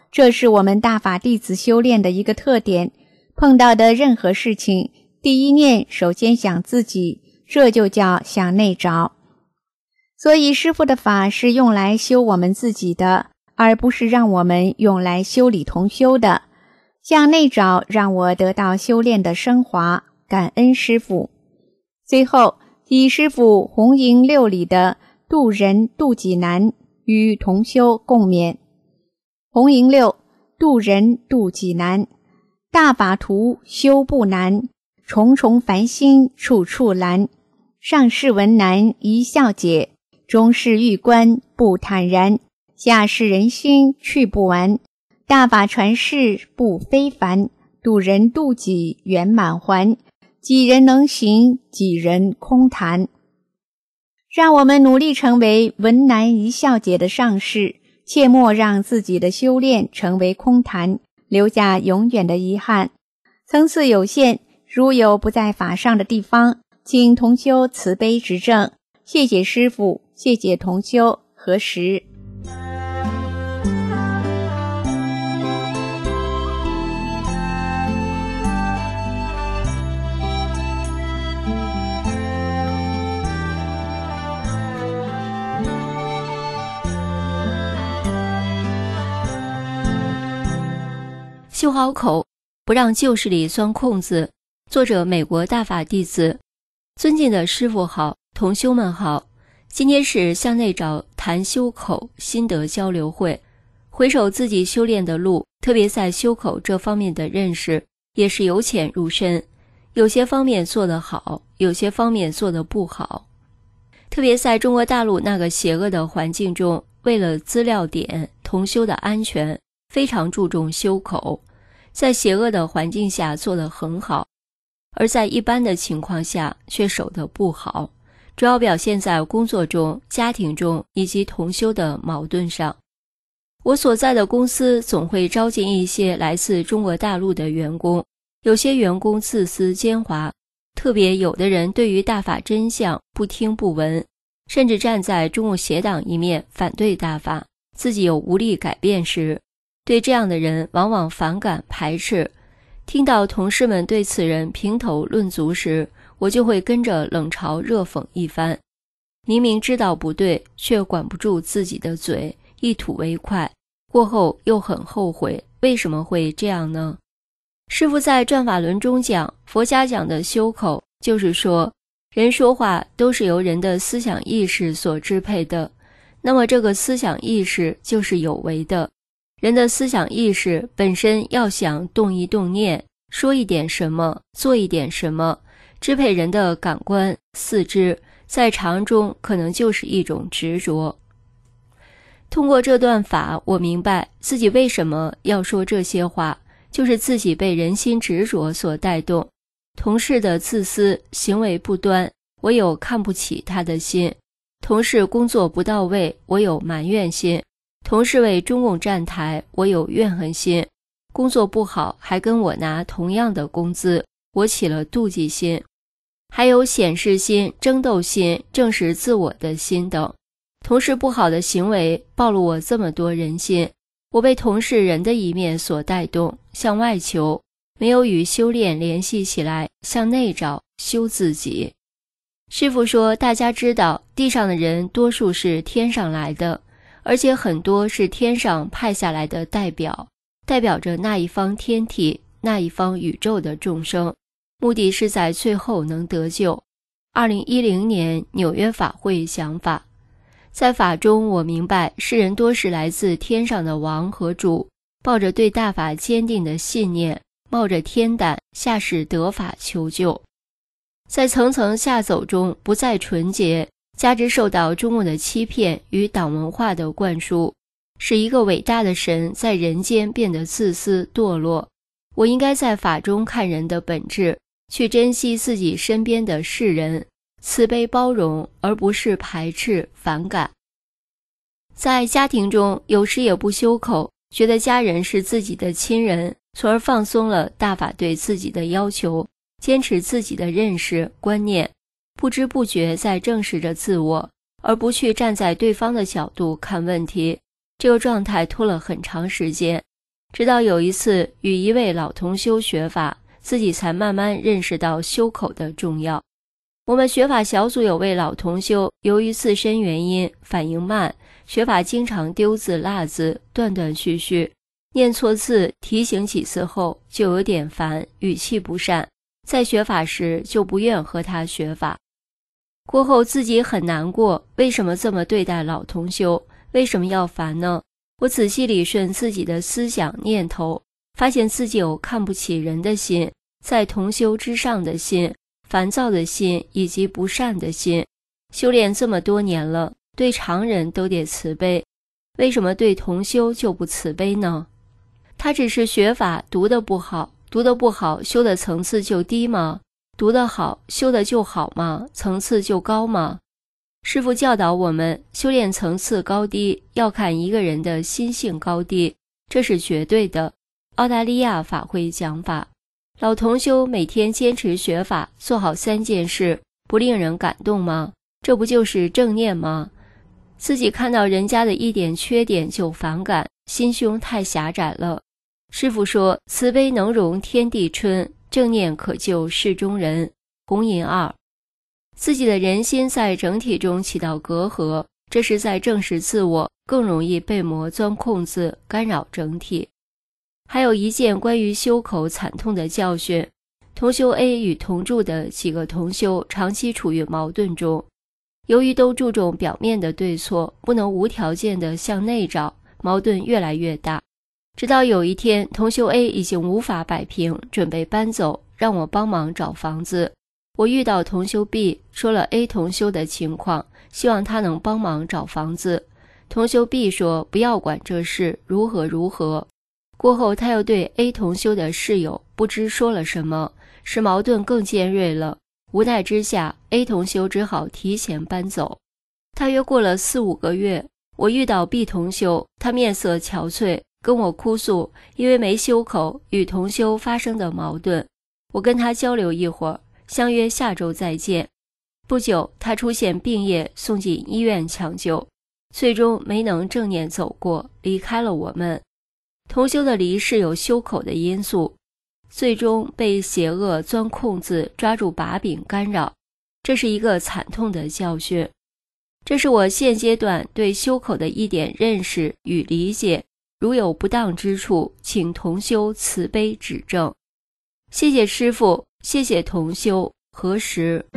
这是我们大法弟子修炼的一个特点。碰到的任何事情，第一念首先想自己，这就叫向内找。所以师父的法是用来修我们自己的，而不是让我们用来修理同修的。向内找让我得到修炼的升华，感恩师父。最后以师父红营六里的渡人渡己难与同修共勉。红营六，渡人渡己难。大法图修不难，重重繁星处处拦。上士文难一笑解，中士玉观不坦然。下士人心去不完，大法传世不非凡。渡人渡己圆满还，几人能行，几人空谈。让我们努力成为文难一笑解的上士，切莫让自己的修炼成为空谈，留下永远的遗憾。层次有限，如有不在法上的地方，请同修慈悲指正。谢谢师父，谢谢同修，何时。 修好口，不让旧事里钻空子。作者美国大法弟子。尊敬的师父好，同修们好。今天是向内找谈修口心得交流会。回首自己修炼的路，特别在修口这方面的认识也是由浅入深，有些方面做得好，有些方面做得不好。特别在中国大陆那个邪恶的环境中，为了资料点同修的安全，非常注重修口，在邪恶的环境下做得很好，而在一般的情况下却守得不好，主要表现在工作中、家庭中以及同修的矛盾上。我所在的公司总会招进一些来自中国大陆的员工，有些员工自私奸猾，特别有的人对于大法真相不听不闻，甚至站在中共邪党一面反对大法，自己有无力改变时，对这样的人往往反感排斥。听到同事们对此人评头论足时，我就会跟着冷嘲热讽一番。明明知道不对，却管不住自己的嘴，一吐为快，过后又很后悔，为什么会这样呢？师父在转法轮中讲，佛家讲的修口，就是说人说话都是由人的思想意识所支配的，那么这个思想意识就是有为的。人的思想意识本身要想动一动念，说一点什么，做一点什么，支配人的感官、四肢，在常中可能就是一种执着。通过这段法，我明白自己为什么要说这些话，就是自己被人心执着所带动。同事的自私，行为不端，我有看不起他的心；同事工作不到位，我有埋怨心；同事为中共站台，我有怨恨心；工作不好还跟我拿同样的工资，我起了妒忌心；还有显示心、争斗心、证实自我的心等。同事不好的行为暴露我这么多人心，我被同事人的一面所带动，向外求，没有与修炼联系起来，向内找，修自己。师父说，大家知道地上的人多数是天上来的，而且很多是天上派下来的代表，代表着那一方天体、那一方宇宙的众生，目的是在最后能得救。二零一零年纽约法会讲法，在法中我明白世人多是来自天上的王和主，抱着对大法坚定的信念，冒着天胆下世得法求救，在层层下走中不再纯洁，加之受到中共的欺骗与党文化的灌输，使一个伟大的神在人间变得自私堕落。我应该在法中看人的本质，去珍惜自己身边的世人，慈悲包容，而不是排斥反感。在家庭中有时也不修口，觉得家人是自己的亲人，从而放松了大法对自己的要求，坚持自己的认识观念，不知不觉在正视着自我，而不去站在对方的角度看问题。这个状态拖了很长时间， 直到有一次与一位老同修学法，自己才慢慢认识到修口的重要。我们学法小组有位老同修，由于自身原因反应慢，学法经常丢字落字，断断续续，念错字提醒几次后就有点烦，语气不善，在学法时就不愿和他学法。过后自己很难过，为什么这么对待老同修？为什么要烦呢？我仔细理顺自己的思想念头，发现自己有看不起人的心，在同修之上的心，烦躁的心以及不善的心。修炼这么多年了，对常人都得慈悲，为什么对同修就不慈悲呢？他只是学法读得不好，读得不好，修的层次就低吗？读得好，修的就好吗？层次就高吗？师父教导我们，修炼层次高低要看一个人的心性高低，这是绝对的。澳大利亚法会讲法，老同修每天坚持学法，做好三件事，不令人感动吗？这不就是正念吗？自己看到人家的一点缺点就反感，心胸太狭窄了。师父说，慈悲能容天地春，正念可救世中人。红银二，自己的人心在整体中起到隔阂，这是在证实自我，更容易被魔钻空子，干扰整体。还有一件关于修口惨痛的教训，同修 A 与同住的几个同修长期处于矛盾中，由于都注重表面的对错，不能无条件地向内找，矛盾越来越大。直到有一天，同修 A 已经无法摆平，准备搬走，让我帮忙找房子。我遇到同修 B， 说了 A 同修的情况，希望他能帮忙找房子。同修 B 说不要管这事，如何如何。过后他又对 A 同修的室友不知说了什么，使矛盾更尖锐了。无奈之下 A 同修只好提前搬走。大约过了四五个月，我遇到 B 同修，他面色憔悴，跟我哭诉因为没修口与同修发生的矛盾。我跟他交流一会儿，相约下周再见。不久他出现病液，送进医院抢救，最终没能正念走过，离开了我们。同修的离世有修口的因素，最终被邪恶钻空子，抓住把柄干扰，这是一个惨痛的教训。这是我现阶段对修口的一点认识与理解，如有不当之处，请同修慈悲指正。谢谢师父，谢谢同修，何时？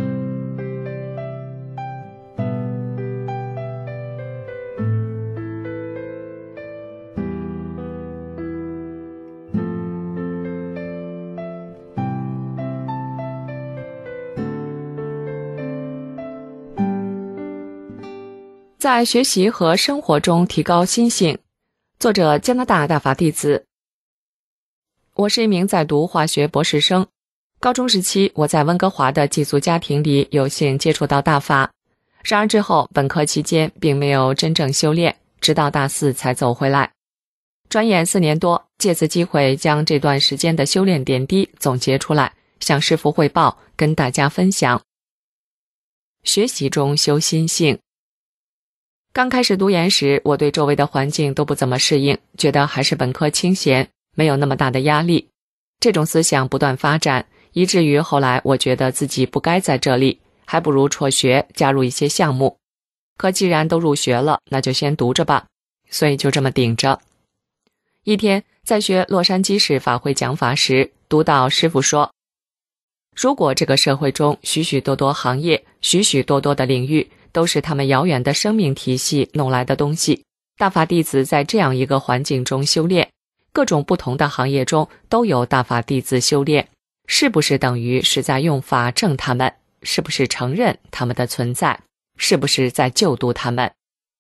在学习和生活中提高心性。作者加拿大大法弟子。我是一名在读化学博士生。高中时期，我在温哥华的寄宿家庭里有幸接触到大法，然而之后本科期间并没有真正修炼，直到大四才走回来。转眼四年多，借此机会将这段时间的修炼点滴总结出来，向师父汇报，跟大家分享。学习中修心性。刚开始读研时，我对周围的环境都不怎么适应，觉得还是本科清闲，没有那么大的压力。这种思想不断发展，以至于后来我觉得自己不该在这里，还不如辍学加入一些项目。可既然都入学了，那就先读着吧，所以就这么顶着。一天在学洛杉矶市法会讲法时，读到师父说，如果这个社会中许许多多行业，许许多多的领域都是他们遥远的生命体系弄来的东西，大法弟子在这样一个环境中修炼，各种不同的行业中都有大法弟子修炼，是不是等于是在用法证他们？是不是承认他们的存在？是不是在救度他们？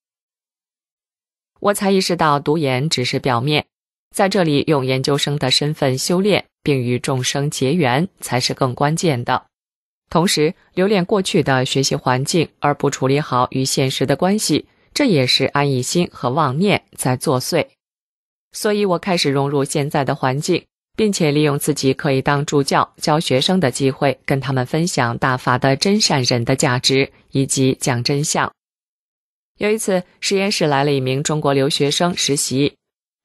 我才意识到读研只是表面，在这里用研究生的身份修炼，并与众生结缘才是更关键的。同时留恋过去的学习环境，而不处理好与现实的关系，这也是安逸心和妄念在作祟。所以我开始融入现在的环境，并且利用自己可以当助教教学生的机会，跟他们分享大法的真善忍的价值，以及讲真相。有一次实验室来了一名中国留学生实习，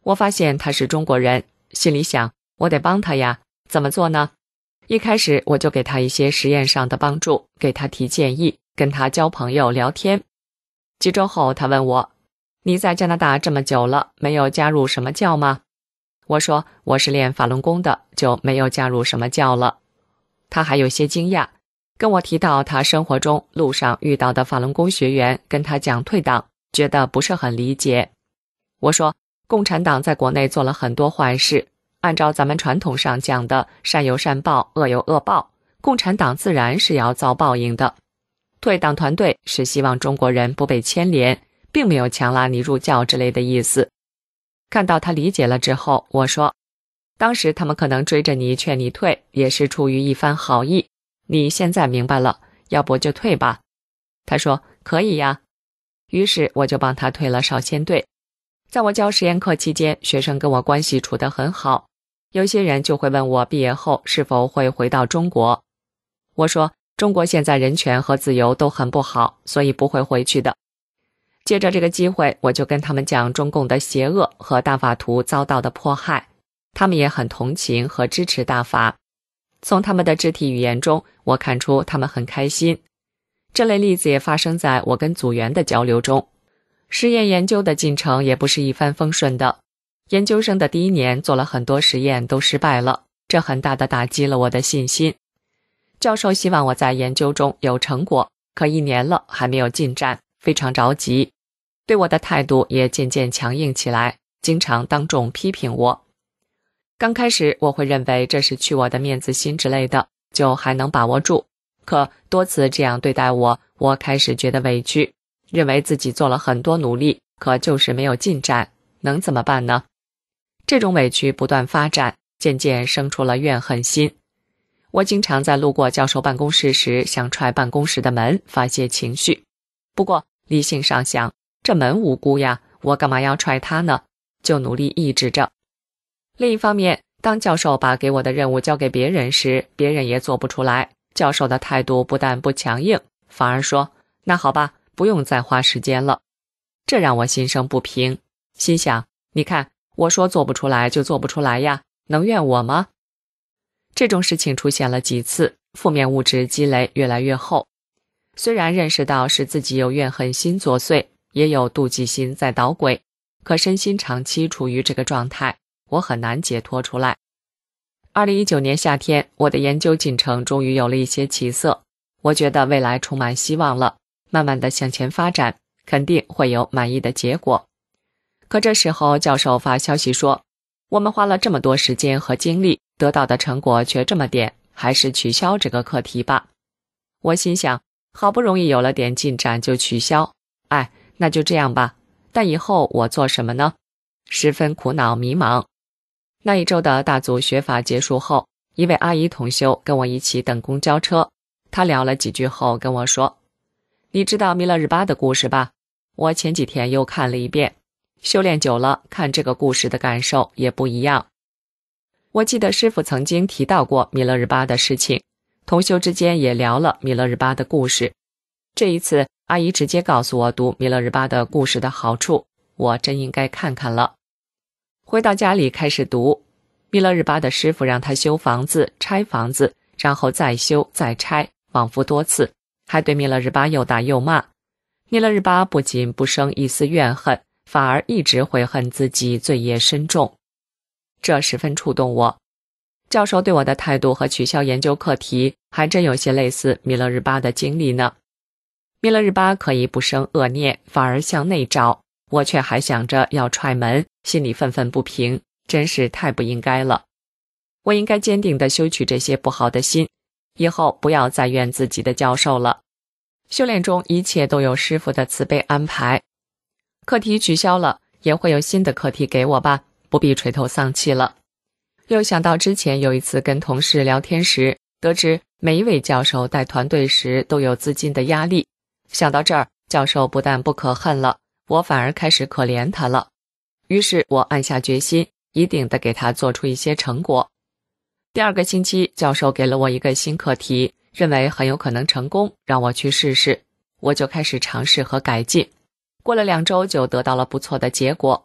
我发现他是中国人，心里想，我得帮他呀，怎么做呢？一开始我就给他一些实验上的帮助，给他提建议，跟他交朋友聊天。几周后他问我，你在加拿大这么久了，没有加入什么教吗？我说我是练法轮功的，就没有加入什么教了。他还有些惊讶，跟我提到他生活中路上遇到的法轮功学员跟他讲退党，觉得不是很理解。我说共产党在国内做了很多坏事，按照咱们传统上讲的善有善报，恶有恶报，共产党自然是要遭报应的。退党团队是希望中国人不被牵连，并没有强拉你入教之类的意思。看到他理解了之后，我说，当时他们可能追着你劝你退，也是出于一番好意，你现在明白了，要不就退吧。他说可以呀，于是我就帮他退了少先队。在我教实验课期间，学生跟我关系处得很好，有些人就会问我毕业后是否会回到中国。我说中国现在人权和自由都很不好，所以不会回去的。借着这个机会，我就跟他们讲中共的邪恶和大法图遭到的迫害，他们也很同情和支持大法。从他们的肢体语言中，我看出他们很开心。这类例子也发生在我跟组员的交流中。实验研究的进程也不是一帆风顺的，研究生的第一年做了很多实验都失败了，这很大的打击了我的信心。教授希望我在研究中有成果，可一年了还没有进展，非常着急，对我的态度也渐渐强硬起来，经常当众批评我。刚开始我会认为这是去我的面子心之类的，就还能把握住，可多次这样对待我，我开始觉得委屈，认为自己做了很多努力，可就是没有进展，能怎么办呢？这种委屈不断发展，渐渐生出了怨恨心。我经常在路过教授办公室时想踹办公室的门发泄情绪，不过理性上想，这门无辜呀，我干嘛要踹它呢？就努力抑制着。另一方面，当教授把给我的任务交给别人时，别人也做不出来，教授的态度不但不强硬，反而说，那好吧，不用再花时间了。这让我心生不平，心想，你看，我说做不出来就做不出来呀，能怨我吗？这种事情出现了几次，负面物质积累越来越厚。虽然认识到是自己有怨恨心作祟，也有妒忌心在捣鬼，可身心长期处于这个状态，我很难解脱出来。二零一九年夏天，我的研究进程终于有了一些起色，我觉得未来充满希望了，慢慢的向前发展，肯定会有满意的结果。可这时候教授发消息说，我们花了这么多时间和精力，得到的成果却这么点，还是取消这个课题吧。我心想，好不容易有了点进展就取消，哎，那就这样吧，但以后我做什么呢？十分苦恼迷茫。那一周的大组学法结束后，一位阿姨同修跟我一起等公交车，她聊了几句后跟我说，你知道弥勒日巴的故事吧？我前几天又看了一遍，修炼久了，看这个故事的感受也不一样。我记得师父曾经提到过弥勒日巴的事情，同修之间也聊了弥勒日巴的故事。这一次阿姨直接告诉我读弥勒日巴的故事的好处，我真应该看看了。回到家里开始读，弥勒日巴的师父让他修房子、拆房子，然后再修再拆，往复多次，还对弥勒日巴又打又骂。弥勒日巴不仅不生一丝怨恨，反而一直悔恨自己罪业深重，这十分触动我。教授对我的态度和取消研究课题还真有些类似弥勒日巴的经历呢。弥勒日巴可以不生恶念，反而向内找，我却还想着要踹门，心里愤愤不平，真是太不应该了。我应该坚定地修取这些不好的心，以后不要再怨自己的教授了。修炼中一切都有师父的慈悲安排，课题取消了，也会有新的课题给我吧，不必垂头丧气了。又想到之前有一次跟同事聊天时，得知每一位教授带团队时都有资金的压力，想到这儿，教授不但不可恨了，我反而开始可怜他了。于是我暗下决心，一定得给他做出一些成果。第二个星期，教授给了我一个新课题，认为很有可能成功，让我去试试。我就开始尝试和改进。过了两周就得到了不错的结果。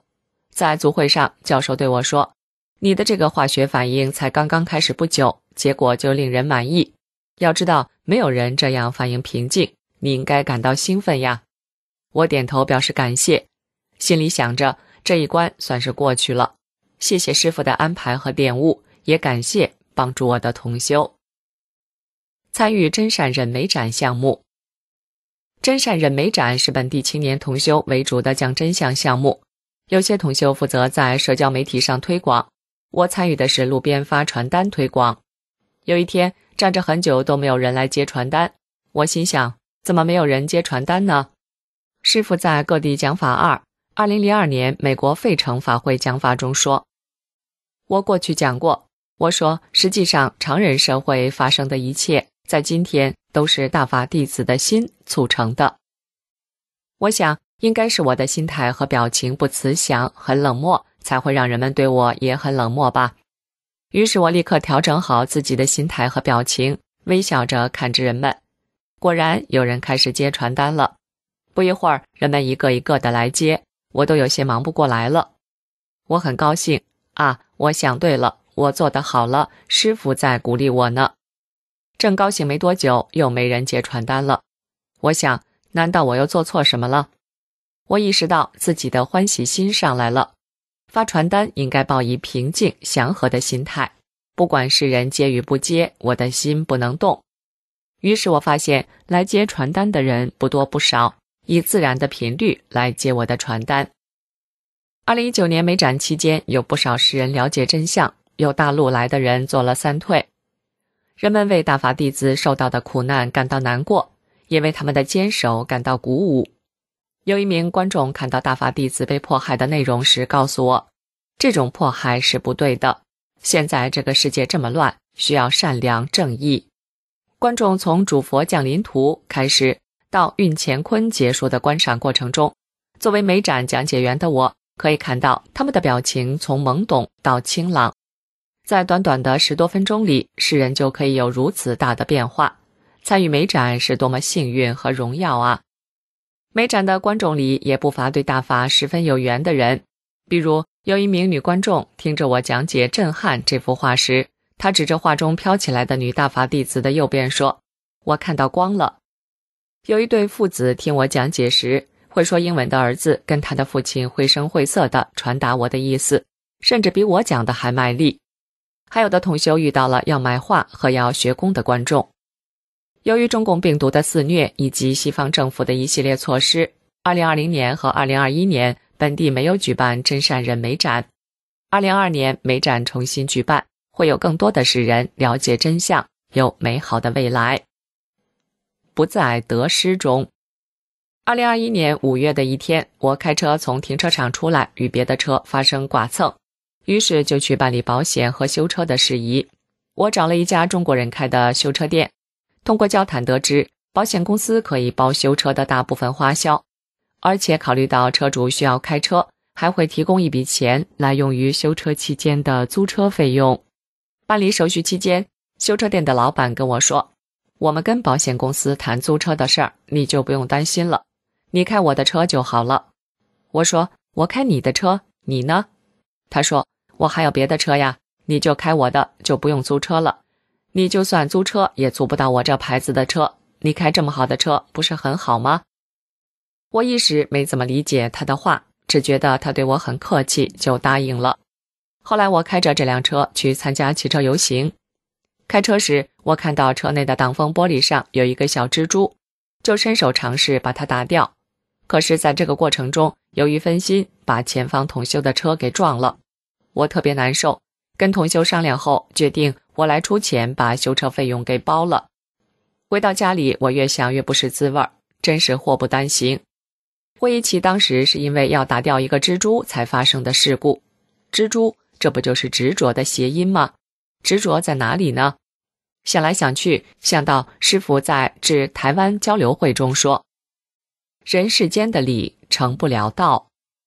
在组会上，教授对我说，你的这个化学反应才刚刚开始不久，结果就令人满意。要知道，没有人这样反应平静，你应该感到兴奋呀。我点头表示感谢，心里想着这一关算是过去了，谢谢师傅的安排和点悟，也感谢帮助我的同修。参与真善忍美展项目。真善忍美展是本地青年同修为主的讲真相项目，有些同修负责在社交媒体上推广，我参与的是路边发传单推广。有一天站着很久都没有人来接传单，我心想，怎么没有人接传单呢？师父在各地讲法二二零零二年美国费城法会讲法中说，我过去讲过，我说实际上常人社会发生的一切在今天都是大法弟子的心促成的。我想应该是我的心态和表情不慈祥，很冷漠，才会让人们对我也很冷漠吧。于是我立刻调整好自己的心态和表情，微笑着看着人们。果然有人开始接传单了，不一会儿人们一个一个的来接，我都有些忙不过来了。我很高兴啊，我想对了，我做得好了，师父在鼓励我呢。正高兴没多久，又没人接传单了。我想，难道我又做错什么了？我意识到自己的欢喜心上来了。发传单应该抱以平静祥和的心态，不管是人接与不接，我的心不能动。于是我发现来接传单的人不多不少，以自然的频率来接我的传单。二零一九年美展期间，有不少世人了解真相，有大陆来的人做了三退。人们为大法弟子受到的苦难感到难过，也为他们的坚守感到鼓舞。有一名观众看到大法弟子被迫害的内容时告诉我，这种迫害是不对的，现在这个世界这么乱，需要善良正义。观众从主佛降临图开始到运乾坤结束的观赏过程中，作为美展讲解员的我可以看到他们的表情从懵懂到清朗。在短短的十多分钟里，世人就可以有如此大的变化，参与美展是多么幸运和荣耀啊！美展的观众里也不乏对大法十分有缘的人，比如有一名女观众听着我讲解震撼这幅画时，她指着画中飘起来的女大法弟子的右边说，我看到光了。有一对父子听我讲解时，会说英文的儿子跟他的父亲绘声绘色地传达我的意思，甚至比我讲的还卖力。还有的同修遇到了要买画和要学功的观众。由于中共病毒的肆虐以及西方政府的一系列措施，二零二零年和二零二一年本地没有举办真善忍美展。二零二二年美展重新举办，会有更多的世人了解真相，有美好的未来。不在得失中。二零二一年五月的一天，我开车从停车场出来，与别的车发生剐蹭，于是就去办理保险和修车的事宜。我找了一家中国人开的修车店，通过交谈得知，保险公司可以包修车的大部分花销，而且考虑到车主需要开车，还会提供一笔钱来用于修车期间的租车费用。办理手续期间，修车店的老板跟我说，我们跟保险公司谈租车的事儿，你就不用担心了，你开我的车就好了。我说，我开你的车，你呢？他说，我还有别的车呀，你就开我的，就不用租车了。你就算租车也租不到我这牌子的车，你开这么好的车不是很好吗？我一时没怎么理解他的话，只觉得他对我很客气，就答应了。后来我开着这辆车去参加汽车游行，开车时我看到车内的挡风玻璃上有一个小蜘蛛，就伸手尝试把它打掉。可是在这个过程中，由于分心，把前方同修的车给撞了。我特别难受，跟同修商量后，决定我来出钱把修车费用给包了。回到家里，我越想越不是滋味，真是祸不单行。回忆起当时是因为要打掉一个蜘蛛才发生的事故，蜘蛛这不就是执着的谐音吗？执着在哪里呢？想来想去，想到师父在致台湾交流会中说，人世间的理成不了道。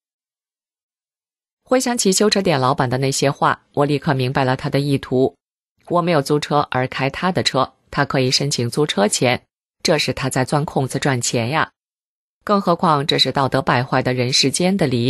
回想起修车店老板的那些话，我立刻明白了他的意图。我没有租车而开他的车，他可以申请租车钱，这是他在钻空子赚钱呀。更何况这是道德败坏的人世间的理，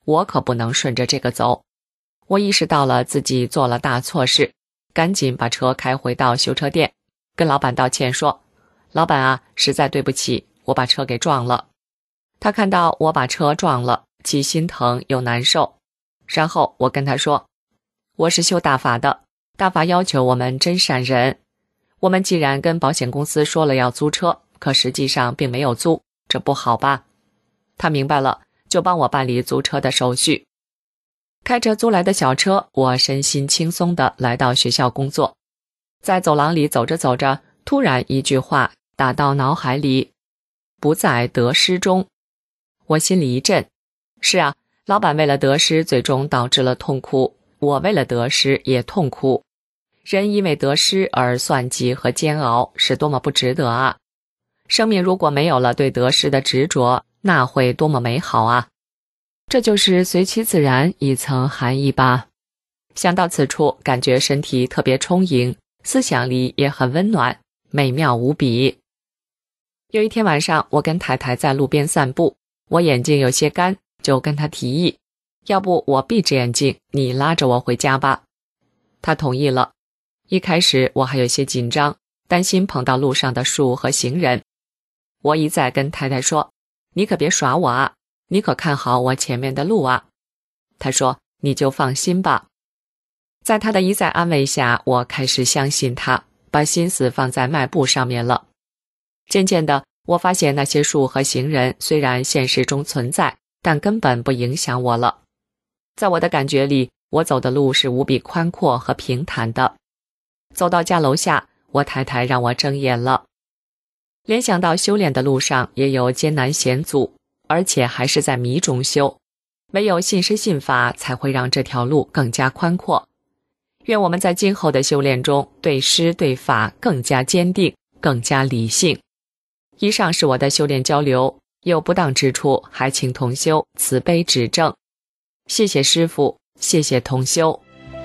我可不能顺着这个走。我意识到了自己做了大错事，赶紧把车开回到修车店，跟老板道歉说，老板啊，实在对不起，我把车给撞了。他看到我把车撞了，既心疼又难受。然后我跟他说，我是修大法的，大法要求我们真善人。我们既然跟保险公司说了要租车，可实际上并没有租，这不好吧？他明白了，就帮我办理租车的手续。开着租来的小车，我身心轻松地来到学校工作。在走廊里走着走着，突然一句话打到脑海里，不在得失中。我心里一震，是啊，老板为了得失最终导致了痛苦，我为了得失也痛苦。人因为得失而算计和煎熬，是多么不值得啊！生命如果没有了对得失的执着，那会多么美好啊！这就是随其自然一层含义吧。想到此处，感觉身体特别充盈，思想里也很温暖，美妙无比。有一天晚上，我跟太太在路边散步，我眼睛有些干，就跟她提议，要不我闭着眼睛，你拉着我回家吧。她同意了。一开始我还有些紧张，担心碰到路上的树和行人。我一再跟太太说，你可别耍我啊，你可看好我前面的路啊。她说，你就放心吧。在她的一再安慰下，我开始相信她，把心思放在迈步上面了。渐渐的，我发现那些树和行人虽然现实中存在，但根本不影响我了。在我的感觉里，我走的路是无比宽阔和平坦的。走到家楼下，我太太让我睁眼了。联想到修炼的路上也有艰难险阻，而且还是在迷中修，唯有信师信法才会让这条路更加宽阔。愿我们在今后的修炼中对师对法更加坚定，更加理性。以上是我的修炼交流，有不当之处还请同修慈悲指正。谢谢师父，谢谢同修。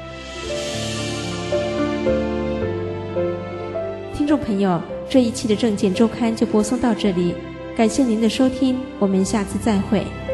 听众朋友，这一期的正见周刊就播送到这里，感谢您的收听，我们下次再会。